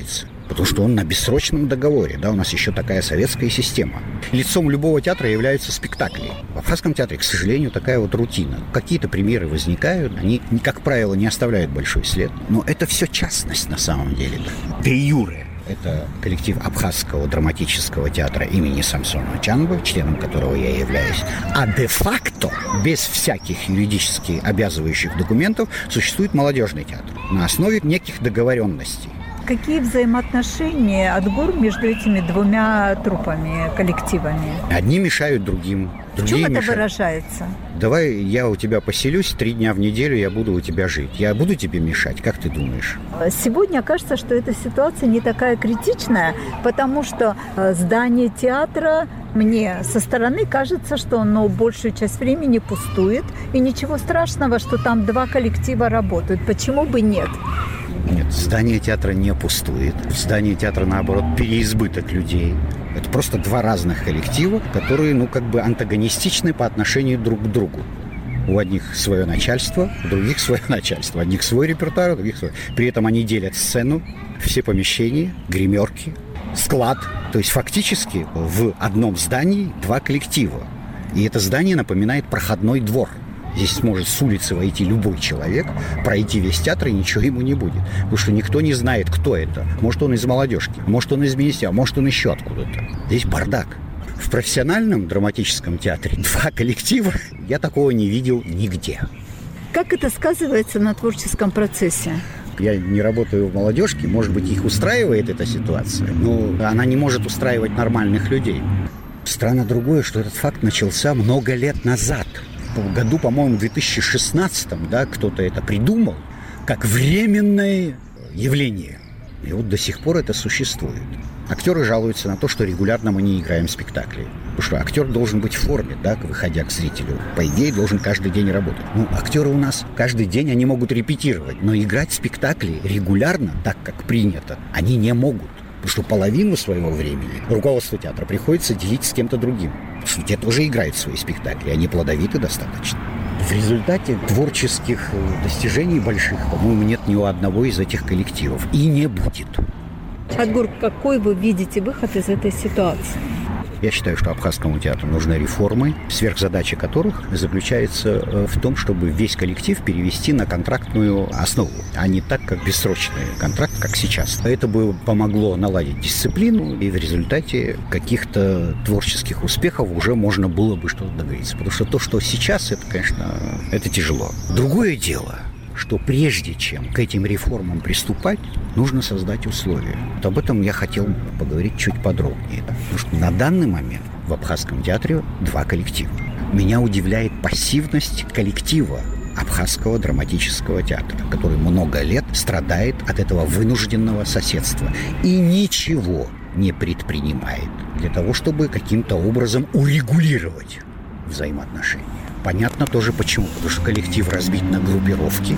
Speaker 16: потому что он на бессрочном договоре. Да, у нас еще такая советская система. Лицом любого театра являются спектакли. В Абхазском театре, к сожалению, такая вот рутина. Какие-то примеры возникают, они, как правило, не оставляют большой след. Но это все частность на самом деле. Де юре. Это коллектив Абхазского драматического театра имени Самсона Чанбы, членом которого я являюсь. А де-факто, без всяких юридически обязывающих документов, существует молодежный театр на основе неких договоренностей.
Speaker 15: Какие взаимоотношения, Адгур, между этими двумя труппами, коллективами?
Speaker 16: Одни мешают другим.
Speaker 15: В чем это мешают. Выражается?
Speaker 16: Давай я у тебя поселюсь, три дня в неделю я буду у тебя жить. Я буду тебе мешать, как ты думаешь?
Speaker 15: Сегодня кажется, что эта ситуация не такая критичная, потому что здание театра, мне со стороны кажется, что оно большую часть времени пустует, и ничего страшного, что там два коллектива работают. Почему бы нет?
Speaker 16: Нет, здание театра не пустует. В здании театра, наоборот, переизбыток людей. Это просто два разных коллектива, которые, ну, как бы антагонистичны по отношению друг к другу. У одних свое начальство, у других свое начальство. У одних свой репертуар, у других свой. При этом они делят сцену, все помещения, гримерки, склад. То есть фактически в одном здании два коллектива. И это здание напоминает проходной двор. Здесь сможет с улицы войти любой человек, пройти весь театр, и ничего ему не будет. Потому что никто не знает, кто это. Может, он из молодежки, может, он из министерства, может, он еще откуда-то. Здесь бардак. В профессиональном драматическом театре два коллектива, я такого не видел нигде.
Speaker 15: Как это сказывается на творческом процессе?
Speaker 16: Я не работаю в молодежке, может быть, их устраивает эта ситуация, но она не может устраивать нормальных людей. Странно другое, что этот факт начался много лет назад. В году, по-моему, в две тысячи шестнадцатом, да, кто-то это придумал как временное явление. И вот до сих пор это существует. Актеры жалуются на то, что регулярно мы не играем спектакли. Потому что актер должен быть в форме, да, выходя к зрителю. По идее, должен каждый день работать. Ну, актеры у нас каждый день, они могут репетировать. Но играть спектакли регулярно, так как принято, они не могут. Потому что половину своего времени руководство театра приходится делить с кем-то другим. Потому что те тоже играют свои спектакли, они плодовиты достаточно. В результате творческих достижений больших, по-моему, нет ни у одного из этих коллективов. И не будет.
Speaker 15: Адгур, какой вы видите выход из этой ситуации?
Speaker 16: Я считаю, что Абхазскому театру нужны реформы, сверхзадача которых заключается в том, чтобы весь коллектив перевести на контрактную основу, а не так, как бессрочный контракт, как сейчас. Это бы помогло наладить дисциплину, и в результате каких-то творческих успехов уже можно было бы что-то договориться. Потому что то, что сейчас, это, конечно, это тяжело. Другое дело, что прежде чем к этим реформам приступать, нужно создать условия. Вот об этом я хотел поговорить чуть подробнее. Потому что на данный момент в Абхазском театре два коллектива. Меня удивляет пассивность коллектива Абхазского драматического театра, который много лет страдает от этого вынужденного соседства и ничего не предпринимает для того, чтобы каким-то образом урегулировать взаимоотношения. Понятно тоже почему. Потому что коллектив разбит на группировки,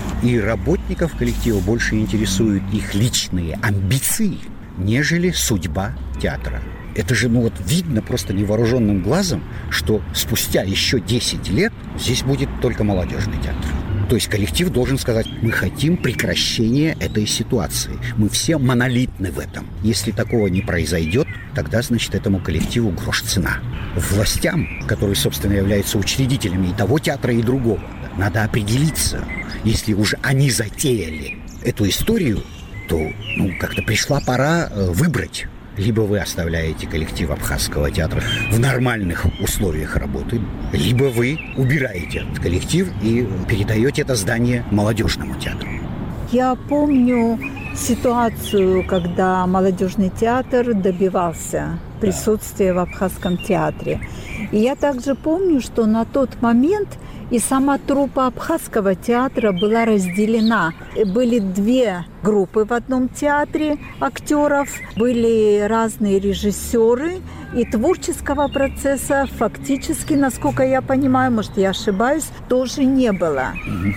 Speaker 16: и работников коллектива больше интересуют их личные амбиции, нежели судьба театра. Это же, ну вот, видно просто невооруженным глазом, что спустя еще десять лет здесь будет только молодежный театр. То есть коллектив должен сказать: мы хотим прекращения этой ситуации. Мы все монолитны в этом. Если такого не произойдет, тогда, значит, этому коллективу грош цена. Властям, которые, собственно, являются учредителями и того театра, и другого, надо определиться. Если уже они затеяли эту историю, то, ну, как-то пришла пора выбрать. Либо вы оставляете коллектив Абхазского театра в нормальных условиях работы, либо вы убираете этот коллектив и передаете это здание молодежному театру.
Speaker 15: Я помню ситуацию, когда молодежный театр добивался присутствия в Абхазском театре. И я также помню, что на тот момент и сама труппа Абхазского театра была разделена. Были две группы в одном театре актеров, были разные режиссеры, и творческого процесса фактически, насколько я понимаю, может, я ошибаюсь, тоже не было.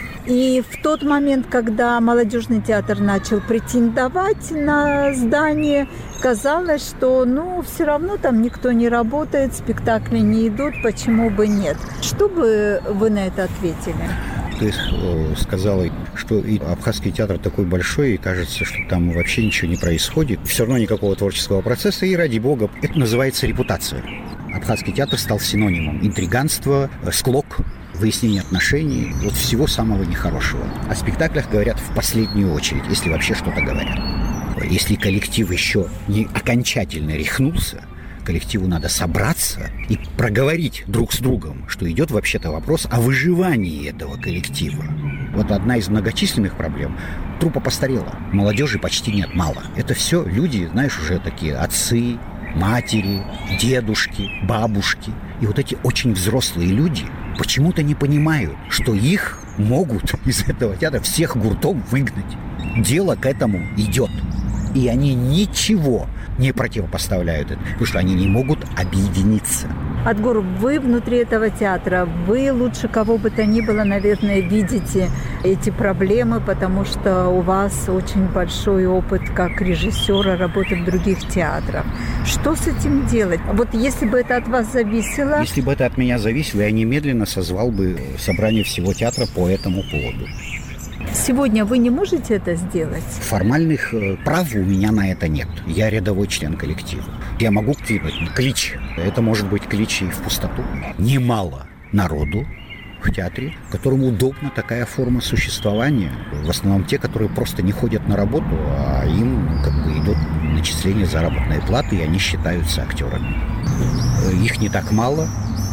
Speaker 15: И в тот момент, когда молодежный театр начал претендовать на здание, казалось, что, ну, все равно там никто не работает, спектакли не идут, почему бы нет? Что бы вы на это ответили?
Speaker 16: ты сказала, что и Абхазский театр такой большой, и кажется, что там вообще ничего не происходит. Все равно никакого творческого процесса, и ради бога, это называется репутация. Абхазский театр стал синонимом интриганства, склок, выяснение отношений, вот всего самого нехорошего. О спектаклях говорят в последнюю очередь, если вообще что-то говорят. Если коллектив еще не окончательно рехнулся, коллективу надо собраться и проговорить друг с другом, что идет вообще-то вопрос о выживании этого коллектива. Вот одна из многочисленных проблем. Труппа постарела, молодежи почти нет, мало. Это все люди, знаешь, уже такие отцы, матери, дедушки, бабушки. И вот эти очень взрослые люди почему-то не понимают, что их могут из этого театра всех гуртом выгнать. Дело к этому идет. И они ничего не противопоставляют это, потому что они не могут объединиться.
Speaker 15: Адгур, вы внутри этого театра, вы лучше кого бы то ни было, наверное, видите эти проблемы, потому что у вас очень большой опыт как режиссера работы в других театрах. Что с этим делать? Вот если бы это от вас зависело...
Speaker 16: Если бы это от меня зависело, я немедленно созвал бы собрание всего театра по этому поводу.
Speaker 15: Сегодня вы не можете это сделать?
Speaker 16: Формальных э, прав у меня на это нет. Я рядовой член коллектива. Я могу кинуть клич. Это может быть клич и в пустоту. Немало народу в театре, которому удобна такая форма существования. В основном те, которые просто не ходят на работу, а им как бы идет начисление заработной платы, и они считаются актерами. Их не так мало,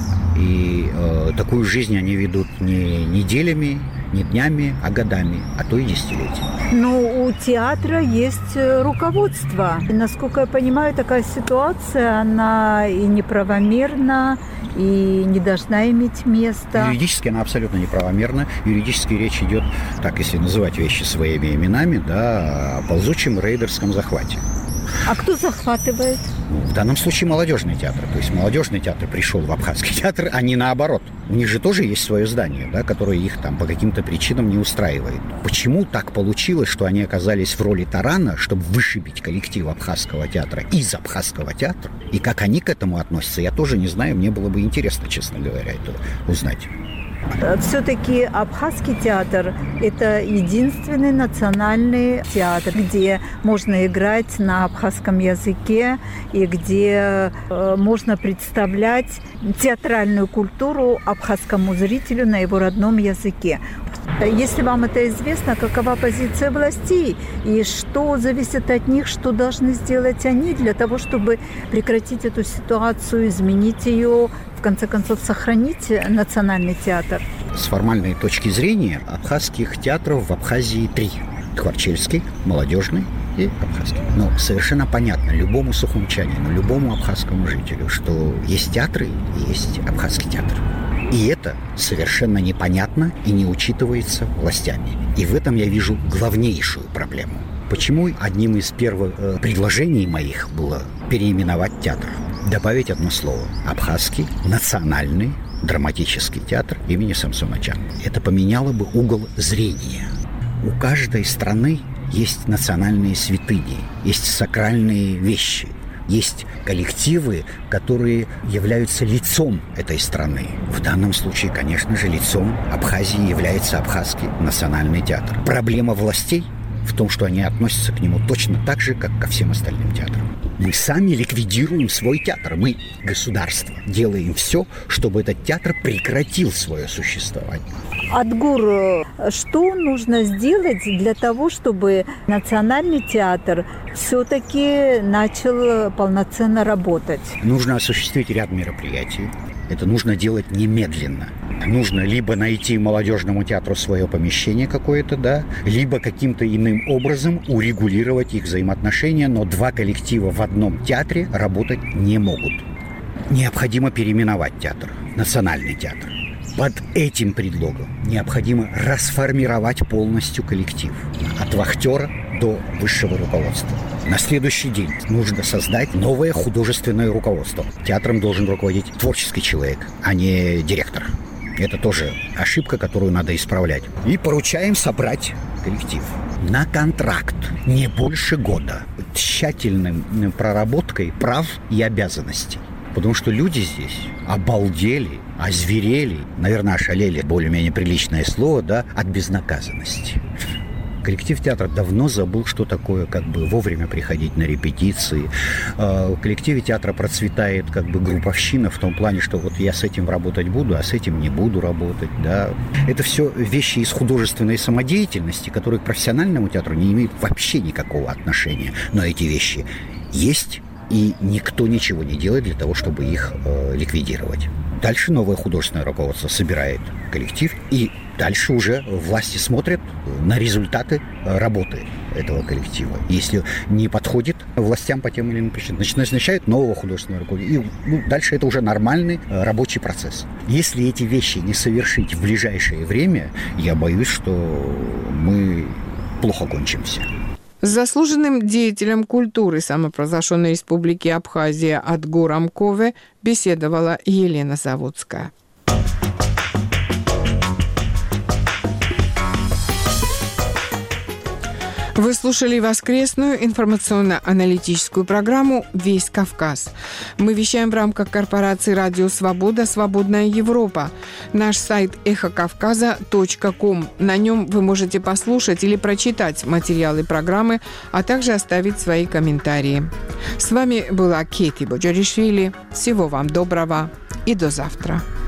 Speaker 16: и э, такую жизнь они ведут не неделями, не днями, а годами, а то и десятилетиями.
Speaker 15: Но у театра есть руководство. И, насколько я понимаю, такая ситуация, она и неправомерна, и не должна иметь места.
Speaker 16: Юридически она абсолютно неправомерна. Юридически речь идет, так если называть вещи своими именами, да, о ползучем рейдерском захвате.
Speaker 15: А кто захватывает?
Speaker 16: Ну, в данном случае молодежный театр. То есть молодежный театр пришел в Абхазский театр, а не наоборот. У них же тоже есть свое здание, да, которое их там по каким-то причинам не устраивает. Почему так получилось, что они оказались в роли тарана, чтобы вышибить коллектив Абхазского театра из Абхазского театра? И как они к этому относятся, я тоже не знаю. Мне было бы интересно, честно говоря, это узнать.
Speaker 15: Все-таки Абхазский театр – это единственный национальный театр, где можно играть на абхазском языке и где э, можно представлять театральную культуру абхазскому зрителю на его родном языке. Если вам это известно, какова позиция властей и что зависит от них, что должны сделать они для того, чтобы прекратить эту ситуацию, изменить ее, в конце концов, сохранить национальный театр?
Speaker 16: С формальной точки зрения абхазских театров в Абхазии три. Тхварчельский, молодежный и абхазский. Но совершенно понятно любому сухумчанину, любому абхазскому жителю, что есть театры и есть Абхазский театр. И это совершенно непонятно и не учитывается властями. И в этом я вижу главнейшую проблему. Почему одним из первых э, предложений моих было переименовать театр? Добавить одно слово. Абхазский национальный драматический театр имени Самсона Чана. Это поменяло бы угол зрения. У каждой страны есть национальные святыни, есть сакральные вещи. Есть коллективы, которые являются лицом этой страны. В данном случае, конечно же, лицом Абхазии является Абхазский национальный театр. Проблема властей в том, что они относятся к нему точно так же, как ко всем остальным театрам. Мы сами ликвидируем свой театр. Мы, государство, делаем все, чтобы этот театр прекратил свое существование.
Speaker 15: Адгур, что нужно сделать для того, чтобы национальный театр все-таки начал полноценно работать?
Speaker 16: Нужно осуществить ряд мероприятий. Это нужно делать немедленно. Нужно либо найти молодежному театру свое помещение какое-то, да, либо каким-то иным образом урегулировать их взаимоотношения, но два коллектива в одном театре работать не могут. Необходимо переименовать театр, национальный театр. Под этим предлогом необходимо расформировать полностью коллектив. От вахтера до высшего руководства. На следующий день нужно создать новое художественное руководство. Театром должен руководить творческий человек, а не директор. Это тоже ошибка, которую надо исправлять. И поручаем собрать коллектив на контракт не больше года. Тщательной проработкой прав и обязанностей. Потому что люди здесь обалдели, озверели, наверное, ошалели, более-менее приличное слово, да, от безнаказанности. Коллектив театра давно забыл, что такое как бы вовремя приходить на репетиции. В коллективе театра процветает как бы групповщина в том плане, что вот я с этим работать буду, а с этим не буду работать. Да. Это все вещи из художественной самодеятельности, которые к профессиональному театру не имеют вообще никакого отношения. Но эти вещи есть, и никто ничего не делает для того, чтобы их э, ликвидировать. Дальше новое художественное руководство собирает коллектив, и дальше уже власти смотрят на результаты работы этого коллектива. Если не подходит властям по тем или иным причинам, значит, назначают нового художественного руководителя. И ну, дальше это уже нормальный рабочий процесс. Если эти вещи не совершить в ближайшее время, я боюсь, что мы плохо кончимся.
Speaker 1: С заслуженным деятелем культуры самопровозглашенной республики Абхазия Адгуром Кове беседовала Елена Заводская. Вы слушали воскресную информационно-аналитическую программу «Весь Кавказ». Мы вещаем в рамках корпорации «Радио Свобода. Свободная Европа». Наш сайт эхо кавказа точка ком. На нем вы можете послушать или прочитать материалы программы, а также оставить свои комментарии. С вами была Кети Боджоришвили. Всего вам доброго и до завтра.